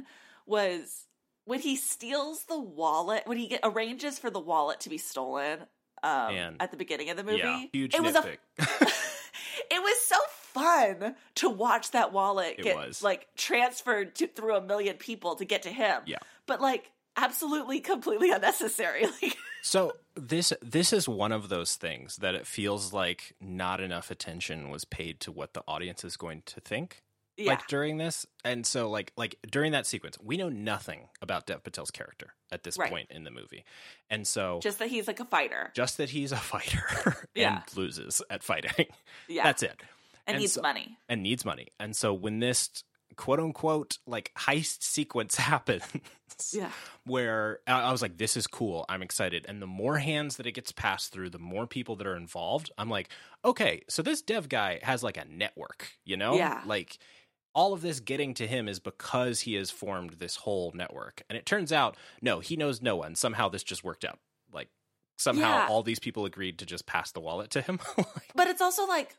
was when he steals the wallet, when he get, arranges for the wallet to be stolen um, Man. at the beginning of the movie. Yeah, huge it was nitpick. A, it was so fun to watch that wallet It get was. like transferred to, through a million people to get to him. Yeah. But, like, absolutely, completely unnecessary. Like, So this this is one of those things that it feels like not enough attention was paid to what the audience is going to think. yeah. Like during this, and so like like during that sequence, we know nothing about Dev Patel's character at this Right. point in the movie, and so Just that he's like a fighter. just that he's a fighter Yeah. and loses at fighting. Yeah. That's it. and needs so- money. and needs money. And so when this quote unquote like heist sequence happens, Yeah. where I I was like, this is cool, I'm excited. And the more hands that it gets passed through, the more people that are involved, I'm like, okay, so this dev guy has like a network, you know? Yeah. Like all of this getting to him is because he has formed this whole network. And it turns out, no, he knows no one. Somehow this just worked out. Like somehow Yeah. all these people agreed to just pass the wallet to him. Like, But it's also like,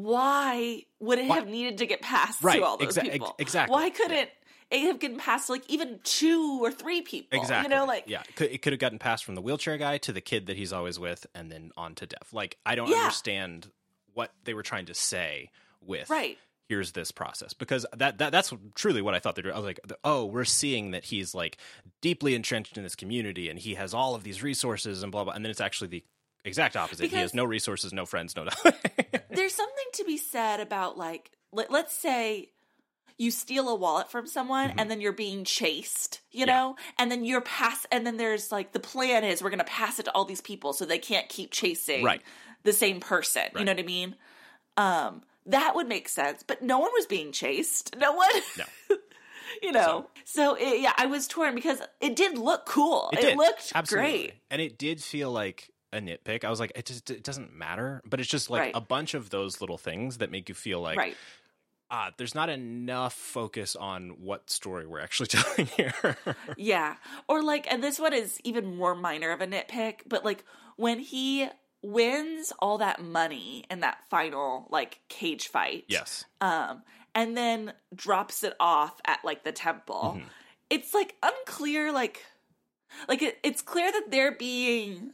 why would it Why- have needed to get passed Right, to all those exa- ex- people? exactly, Why couldn't it have gotten past like even two or three people? Exactly. You know, like yeah, it could, it could have gotten passed from the wheelchair guy to the kid that he's always with, and then on to Dev. Like, I don't Yeah. understand what they were trying to say with Right. here's this process, because that, that that's truly what I thought they were. I was like, oh, we're seeing that he's like deeply entrenched in this community, and he has all of these resources and blah blah. And then it's actually the exact opposite. he Because- has no resources, no friends, no. there's something to be said about like let, let's say you steal a wallet from someone and then you're being chased, you Mm-hmm. Yeah. know, and then you're pass, and then there's like the plan is we're going to pass it to all these people so they can't keep chasing Right. the same person. You Right. know what I mean? Um, that would make sense, but no one was being chased. No one. No. You know, so, it, yeah, I was torn because it did look cool. It, did. looked Absolutely. great. And it did feel like a nitpick. I was like, it just it doesn't matter, but it's just like Right. a bunch of those little things that make you feel like, Right. ah, there's not enough focus on what story we're actually telling here. Yeah. Or like, and this one is even more minor of a nitpick, but like when he wins all that money in that final like cage fight. Yes. Um, and then drops it off at like the temple. Mm-hmm. It's like unclear, like, like it, it's clear that they're being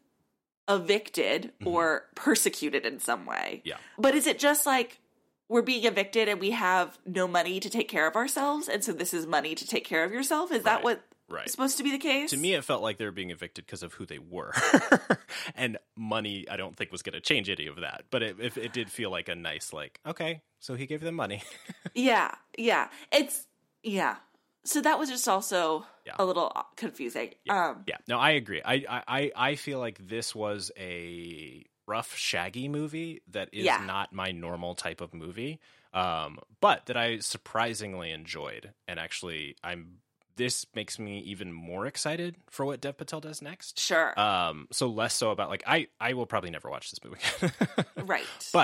evicted or persecuted in some way. Mm-hmm. Yeah. But is it just like we're being evicted and we have no money to take care of ourselves, and so this is money to take care of yourself? Is that Right. what Right. supposed to be the case? To me, it felt like they were being evicted because of who they were. And money, I don't think was going to change any of that. But it, it, it did feel like a nice, like, okay, so he gave them money. Yeah, yeah. It's yeah. So that was just also Yeah. a little confusing. Yeah. Um Yeah, no, I agree. I, I, I- I feel like this was a rough, shaggy movie that is Yeah. not my normal type of movie, um, but that I surprisingly enjoyed. And actually, I'm. This makes me even more excited for what Dev Patel does next. Sure. Um, so less so about like I, I will probably never watch this movie again. Right. But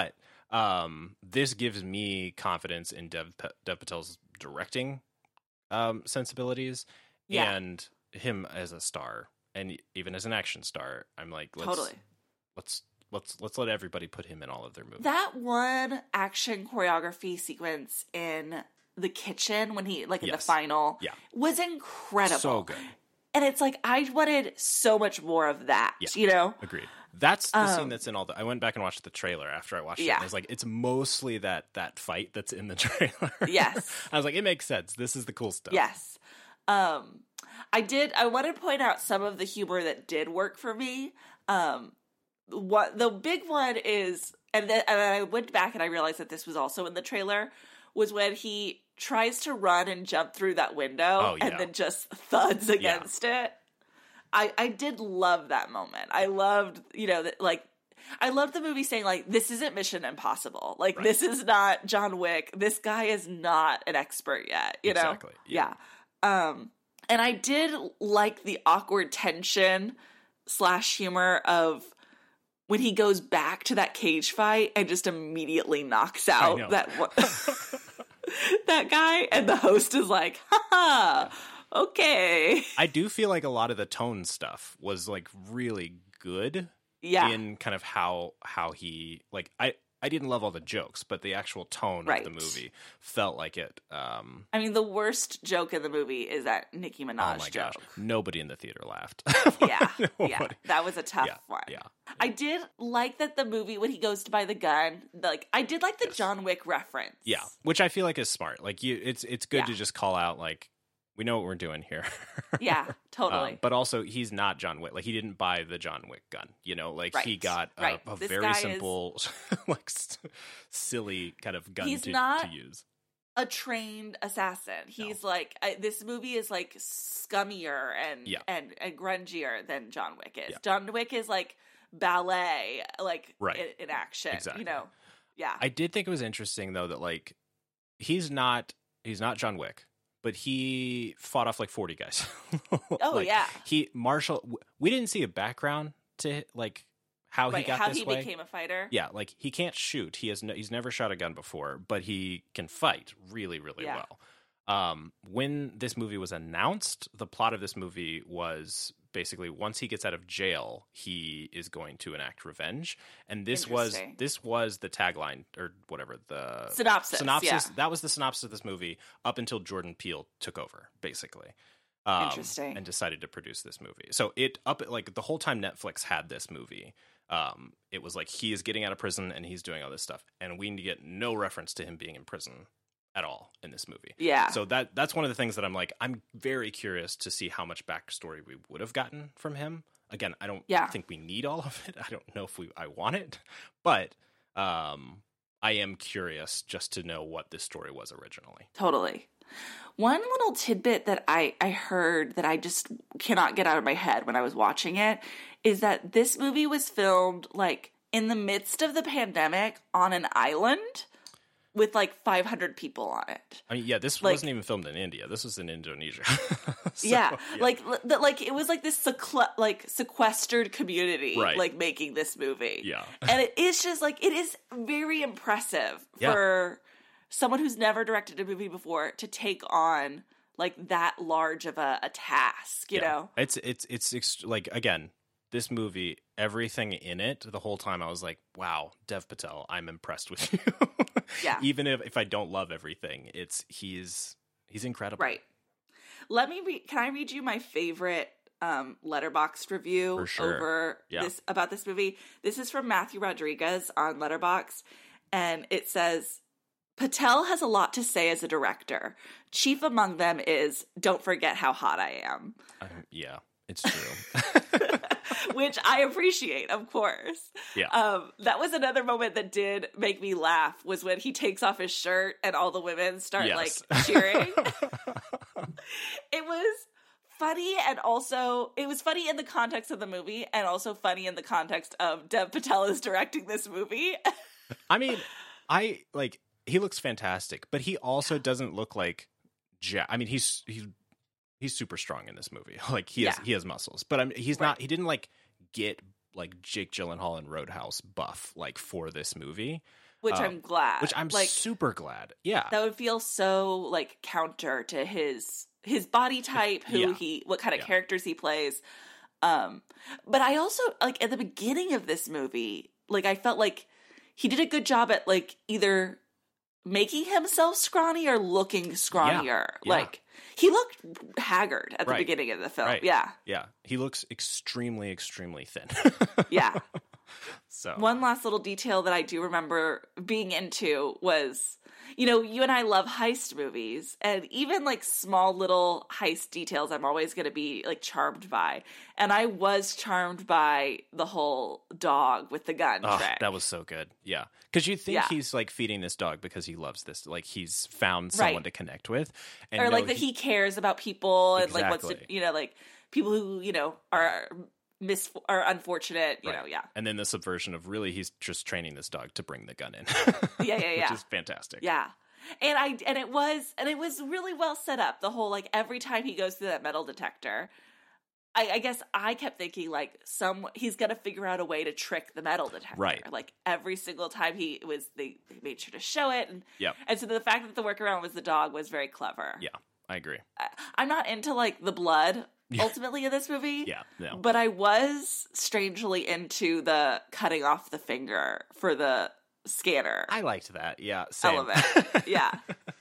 Um, this gives me confidence in Dev, Dev Patel's directing um, sensibilities Yeah. and him as a star, and even as an action star. I'm like, let's, Totally. let's let's let's let everybody put him in all of their movies. That one action choreography sequence in the kitchen when he, like in Yes. the final, Yeah. was incredible. So good. And it's like, I wanted so much more of that, Yeah. you know? Agreed. That's the Um, scene that's in all the. I went back and watched the trailer after I watched it. Yeah. And I was like, it's mostly that that fight that's in the trailer. Yes. I was like, it makes sense. This is the cool stuff. Yes. Um, I did, I want to point out some of the humor that did work for me. Um, what the big one is, and then, and then I went back and I realized that this was also in the trailer, was when he tries to run and jump through that window Oh, yeah. and then just thuds against it. I, I did love that moment. I loved, you know, that like, I loved the movie saying like, this isn't Mission Impossible. Like, Right. this is not John Wick. This guy is not an expert yet, you know? Exactly, yeah. Yeah. Um, and I did like the awkward tension slash humor of when he goes back to that cage fight and just immediately knocks out know. that one- that guy, and the host is like, ha ha, okay. I do feel like a lot of the tone stuff was like really good. Yeah. In kind of how how he like I I didn't love all the jokes, but the actual tone Right. of the movie felt like it. Um, I mean, the worst joke in the movie is that Nicki Minaj oh my joke. gosh, nobody in the theater laughed. Yeah, yeah, Nobody. that was a tough Yeah, one. yeah. I did like that the movie when he goes to buy the gun, like I did like the Yes. John Wick reference. Yeah, which I feel like is smart. Like you, it's it's good Yeah. to just call out like we know what we're doing here. Yeah, totally. Um, but also, he's not John Wick. Like he didn't buy the John Wick gun. You know, like he Right, got a, right. a This very guy is- simple, like s- silly kind of gun He's to, not- to use. A trained assassin. He's like I, this movie is like scummier and Yeah. and and grungier than John Wick is. Yeah. John Wick is like ballet, like Right. in, in action. Exactly. You know, yeah, I did think it was interesting though that like he's not he's not John Wick, but he fought off like forty guys. Oh, Like, yeah. he Marshall. w- We didn't see a background to like how right. he got How this he way. became a fighter. Yeah, like he can't shoot. He has no, he's never shot a gun before, but he can fight really, really Yeah. well. Um, when this movie was announced, the plot of this movie was basically once he gets out of jail, he is going to enact revenge. And this was Interesting. this was the tagline or whatever the Synopsis, Synopsis. yeah. That was the synopsis of this movie up until Jordan Peele took over, basically. Um, Interesting. And decided to produce this movie. So it up like the whole time Netflix had this movie. Um, it was like he is getting out of prison and he's doing all this stuff, and we get no reference to him being in prison at all in this movie. Yeah. So that that's one of the things that I'm like, I'm very curious to see how much backstory we would have gotten from him. Again, I don't Yeah. think we need all of it. I don't know if we I want it, but um, I am curious just to know what this story was originally. Totally. One little tidbit that I, I heard that I just cannot get out of my head when I was watching it is that this movie was filmed like in the midst of the pandemic on an island with like five hundred people on it. I mean, yeah, this Like- wasn't even filmed in India. This was in Indonesia. So, yeah, like the, like it was like this sequ- like sequestered community Right. like making this movie. Yeah. And it is just like it is very impressive Yeah. for someone who's never directed a movie before to take on like that large of a, a task, you Yeah. know? It's it's it's ext- like again, this movie, everything in it, the whole time I was like, wow, Dev Patel, I'm impressed with you. Yeah. Even if, if I don't love everything, it's he's he's incredible. Right. Let me read can I read you my favorite um Letterboxd review For sure. over Yeah. this about this movie? This is from Matthew Rodriguez on Letterboxd, and it says Patel has a lot to say as a director. Chief among them is don't forget how hot I am. Um, yeah, it's true. Which I appreciate, of course. Yeah. Um, that was another moment that did make me laugh was when he takes off his shirt and all the women start Yes. like cheering. It was funny, and also it was funny in the context of the movie, and also funny in the context of Dev Patel is directing this movie. I mean, I like he looks fantastic, but he also doesn't look like Ja- I mean, he's he's he's super strong in this movie. Like he has Yeah. he has muscles, but I'm he's Right. not. He didn't like get like Jake Gyllenhaal in Roadhouse buff like for this movie. which um, I'm glad. Which I'm like, super glad. Yeah. That would feel so like counter to his his body type, who Yeah. he, what kind of Yeah. characters he plays. Um, but I also like at the beginning of this movie, like I felt like he did a good job at like either making himself scrawny or looking scrawnier. Yeah. Like he looked haggard at the Right. beginning of the film. Right. Yeah. Yeah. He looks extremely, extremely thin. Yeah. So One last little detail that I do remember being into was, you know, you and I love heist movies, and even like small little heist details I'm always going to be like charmed by. And I was charmed by the whole dog with the gun oh, trick. that was so good. Yeah. Because you think Yeah. he's like feeding this dog because he loves this. Like he's found Right. someone to connect with. And or no, like that he cares about people and like wants to, Exactly. you know, like people who, you know, are mis are unfortunate, you Right. know, yeah. And then the subversion of really he's just training this dog to bring the gun in. Yeah, yeah, yeah. Which is fantastic. Yeah. And I and it was and it was really well set up. The whole like every time he goes through that metal detector, I, I guess I kept thinking like some he's gonna figure out a way to trick the metal detector. Right. Like every single time he it was they, they made sure to show it, and Yep. and so the fact that the workaround was the dog was very clever. Yeah, I agree. I, I'm not into like the blood ultimately in this movie. Yeah, no. But I was strangely into the cutting off the finger for the scanner I liked that. Yeah, same. element. Yeah.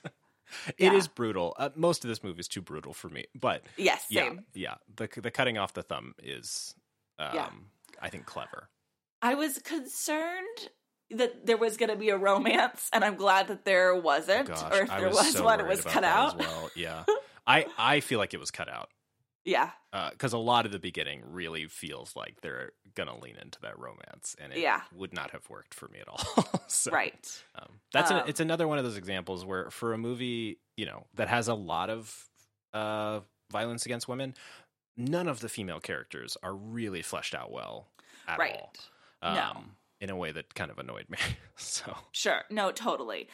It Yeah. is brutal. Uh, most of this movie is too brutal for me, but Yes, yeah, same. yeah. The the cutting off the thumb is, um, Yeah. I think, clever. I was concerned that there was going to be a romance, and I'm glad that there wasn't. Gosh, or if I there was, was so one, it worried was about cut that out. as well. Yeah, I I feel like it was cut out. Yeah. Because a lot of the beginning really feels like they're gonna lean into that romance, and it Yeah. would not have worked for me at all. So, Right. Um, that's Um, a, it's another one of those examples where for a movie, you know, that has a lot of uh, violence against women, none of the female characters are really fleshed out well at Right. all. Um, No. In a way that kind of annoyed me. So Sure. No, totally.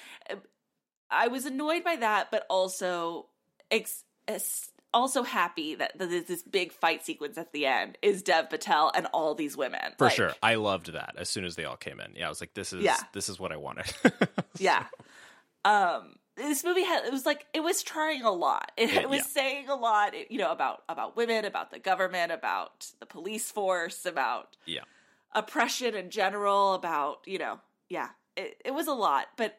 I was annoyed by that, but also ex- es- also happy that that there's this big fight sequence at the end is Dev Patel and all these women. for Like, sure, I loved that as soon as they all came in. Yeah, I was like, this is Yeah. this is what I wanted. Yeah. Um, this movie had, it was like, it was trying a lot. It, Yeah, it was yeah. saying a lot, you know, about, about women, about the government, about the police force, about Yeah. oppression in general, about, you know, yeah, it, it was a lot. But,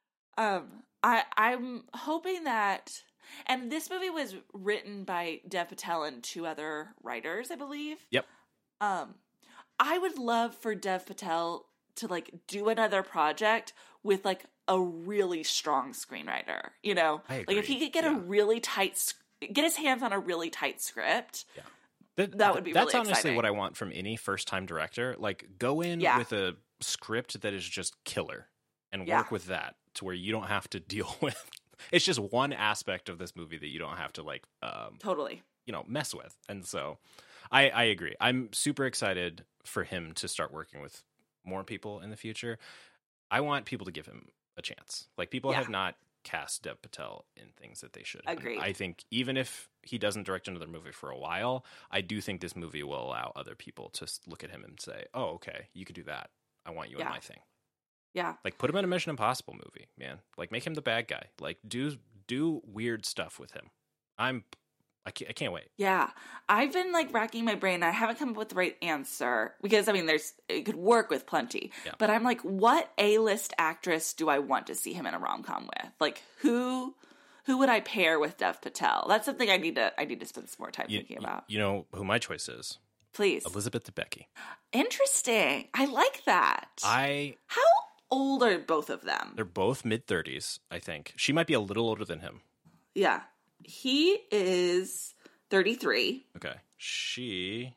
um, I, I'm hoping that, and this movie was written by Dev Patel and two other writers, I believe. Yep. Um, I would love for Dev Patel to like do another project with like a really strong screenwriter, you know, I like if he agree, could get yeah. a really tight, s- get his hands on a really tight script. Yeah. That, That would be That's really honestly exciting. what I want from any first-time director. Like, go in Yeah. with a script that is just killer and Yeah. work with that to where you don't have to deal with. It's just one aspect of this movie that you don't have to, like, um, Totally. you know, mess with. And so I, I agree. I'm super excited for him to start working with more people in the future. I want people to give him a chance. Like, people Yeah. have not cast Dev Patel in things that they should. And Agreed. I think even if he doesn't direct another movie for a while, I do think this movie will allow other people to s- look at him and say, oh, okay, you could do that. I want you in Yeah. my thing. Yeah. Like, put him in a Mission Impossible movie, man. Like, make him the bad guy. Like, do do weird stuff with him. I'm, I can't, I can't wait. Yeah. I've been like racking my brain. I haven't come up with the right answer because I mean, there's, it could work with plenty, Yeah. but I'm like, what A-list actress do I want to see him in a rom-com with? Like who, who would I pair with Dev Patel? That's something I need to, I need to spend some more time You, thinking about. you know who my choice is? Please. Elizabeth Debicki. Interesting. I like that. I How old are both of them? They're both mid thirties, I think. She might be a little older than him. Yeah. He is thirty-three. Okay. She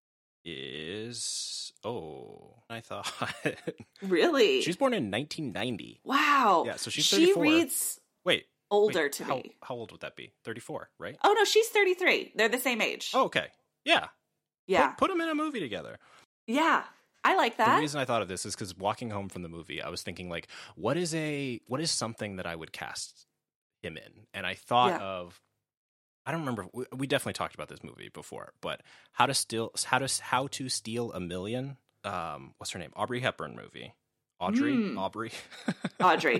is oh, I thought Really? she's born in nineteen ninety. Wow. Yeah, so she's She thirty-four. reads Wait. older wait, to how, me. How old would that be? thirty-four, right? Oh no, she's thirty-three. They're the same age. Oh, okay. Yeah. yeah. Put, put them in a movie together. Yeah. I like The that. reason I thought of this is because walking home from the movie, I was thinking like, what is a what is something that I would cast him in? And I thought Yeah. of, I don't remember. We, we definitely talked about this movie before, but how to steal how to how to steal a million. Um, what's her name? Aubrey Hepburn movie. Audrey, Mm. Aubrey, Audrey.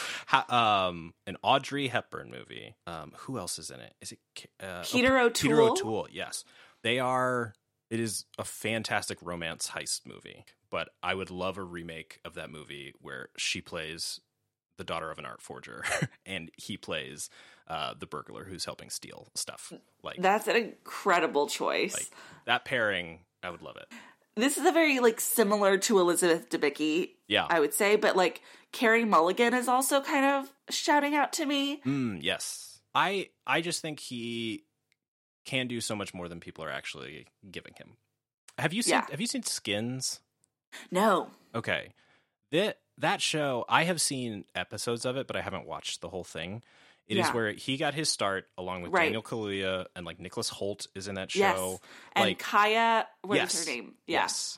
ha, um, an Audrey Hepburn movie. Um, who else is in it? Is it uh, Peter oh, O'Toole? Peter O'Toole. Yes, they are. It is a fantastic romance heist movie, but I would love a remake of that movie where she plays the daughter of an art forger and he plays uh, the burglar who's helping steal stuff. Like That's an incredible choice. like that pairing, I would love it. This is a very, like, similar to Elizabeth Debicki, Yeah. I would say, but, like, Carey Mulligan is also kind of shouting out to me. Mm, yes. I I just think he can do so much more than people are actually giving him. Have you seen Yeah. Have you seen Skins? No. Okay. That that show, I have seen episodes of it, but I haven't watched the whole thing. It is Yeah. where he got his start along with Right. Daniel Kaluuya, and like Nicholas Hoult is in that show. Yes. And like Kaya, what is yes, her name? Yeah. Yes.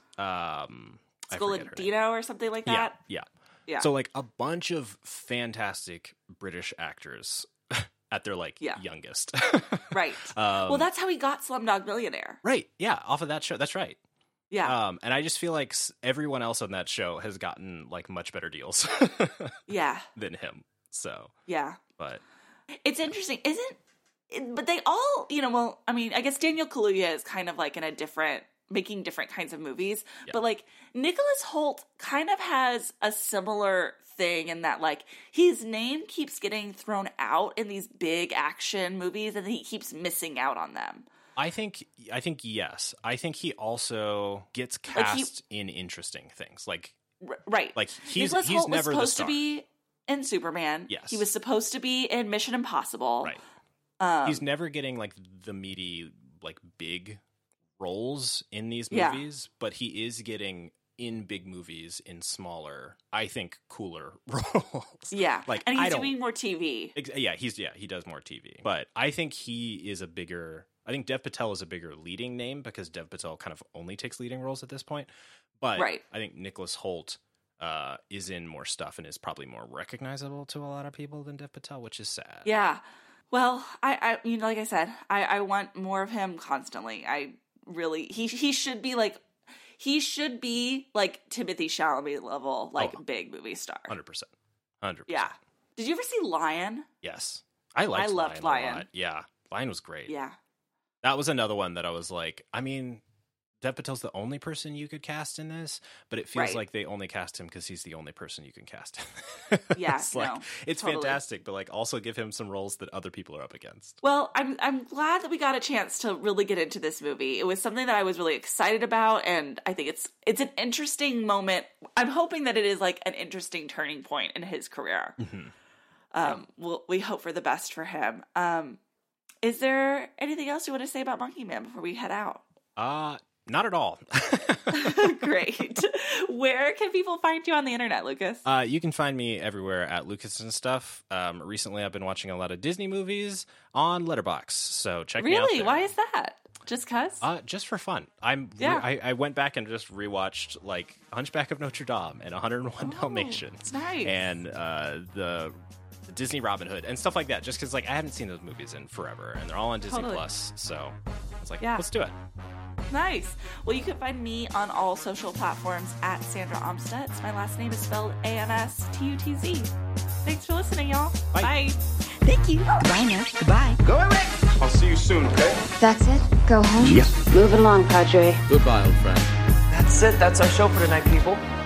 Um I forget her name. Scoladino or something like Yeah, that. yeah. Yeah. So like a bunch of fantastic British actors at their like Yeah. youngest. Right. Um, well, that's how he got Slumdog Millionaire. Right. Yeah. Off of that show. That's right. Yeah. Um, and I just feel like s- everyone else on that show has gotten like much better deals yeah. than him. So, Yeah. but It's interesting, isn't it? But they all, you know, well, I mean, I guess Daniel Kaluuya is kind of like in a different, making different kinds of movies. Yeah. But like Nicholas Hoult kind of has a similar thing in that like his name keeps getting thrown out in these big action movies and he keeps missing out on them. I think, I think yes. I think he also gets Like, he- cast in interesting things. Like, R- right. like he's Nicholas he's Hoult was never the supposed star. to be in Superman. Yes. He was supposed to be in Mission Impossible. Right. Um, He's never getting like the meaty, like big roles in these Yeah. movies, but he is getting in big movies in smaller, I think, cooler roles. yeah. Like, and I he's don't- doing more T V. Ex- Yeah, he's yeah he does more T V, but I think he is a bigger. I think Dev Patel is a bigger leading name because Dev Patel kind of only takes leading roles at this point. But Right. I think Nicholas Hoult uh, is in more stuff and is probably more recognizable to a lot of people than Dev Patel, which is sad. Yeah. Well, I, I, you know, like I said, I, I want more of him constantly. I really, he, he should be like, he should be like Timothy Chalamet level, like Oh. big movie star. Hundred percent, hundred percent. Yeah. Did you ever see Lion? Yes, I liked. I loved Lion. A Lion. lot. Yeah, Lion was great. Yeah. That was another one that I was like, I mean, Dev Patel's the only person you could cast in this, but it feels Right. like they only cast him because he's the only person you can cast. Yeah, it's like no, it's totally. fantastic, but like also give him some roles that other people are up against. Well, I'm I'm glad that we got a chance to really get into this movie. It was something that I was really excited about, and I think it's it's an interesting moment. I'm hoping that it is like an interesting turning point in his career. Mm-hmm. Um, we'll, we hope for the best for him. Um, is there anything else you want to say about Monkey Man before we head out? Uh not at all. Great. Where can people find you on the internet, Lucas? Uh, you can find me everywhere at Lucas and Stuff. Um, recently, I've been watching a lot of Disney movies on Letterboxd, so check me out Really? there. Why is that? Just cause? Uh, just for fun. I'm. Re- Yeah. I, I went back and just rewatched like Hunchback of Notre Dame and one oh one Dalmatians, nice. and uh, the, the Disney Robin Hood and stuff like that. Just because like I haven't seen those movies in forever, and they're all on Disney Totally. Plus. So I was like, Yeah. let's do it. Nice. Well, you can find me on all social platforms at Sandra Amstutz. My last name is spelled A N S T U T Z. Thanks for listening, y'all. Bye. Bye. Thank you. Goodbye now. Goodbye. Go away. I'll see you soon, okay? That's it? Go home? Yep. Moving along, Padre. Goodbye, old friend. That's it. That's our show for tonight, people.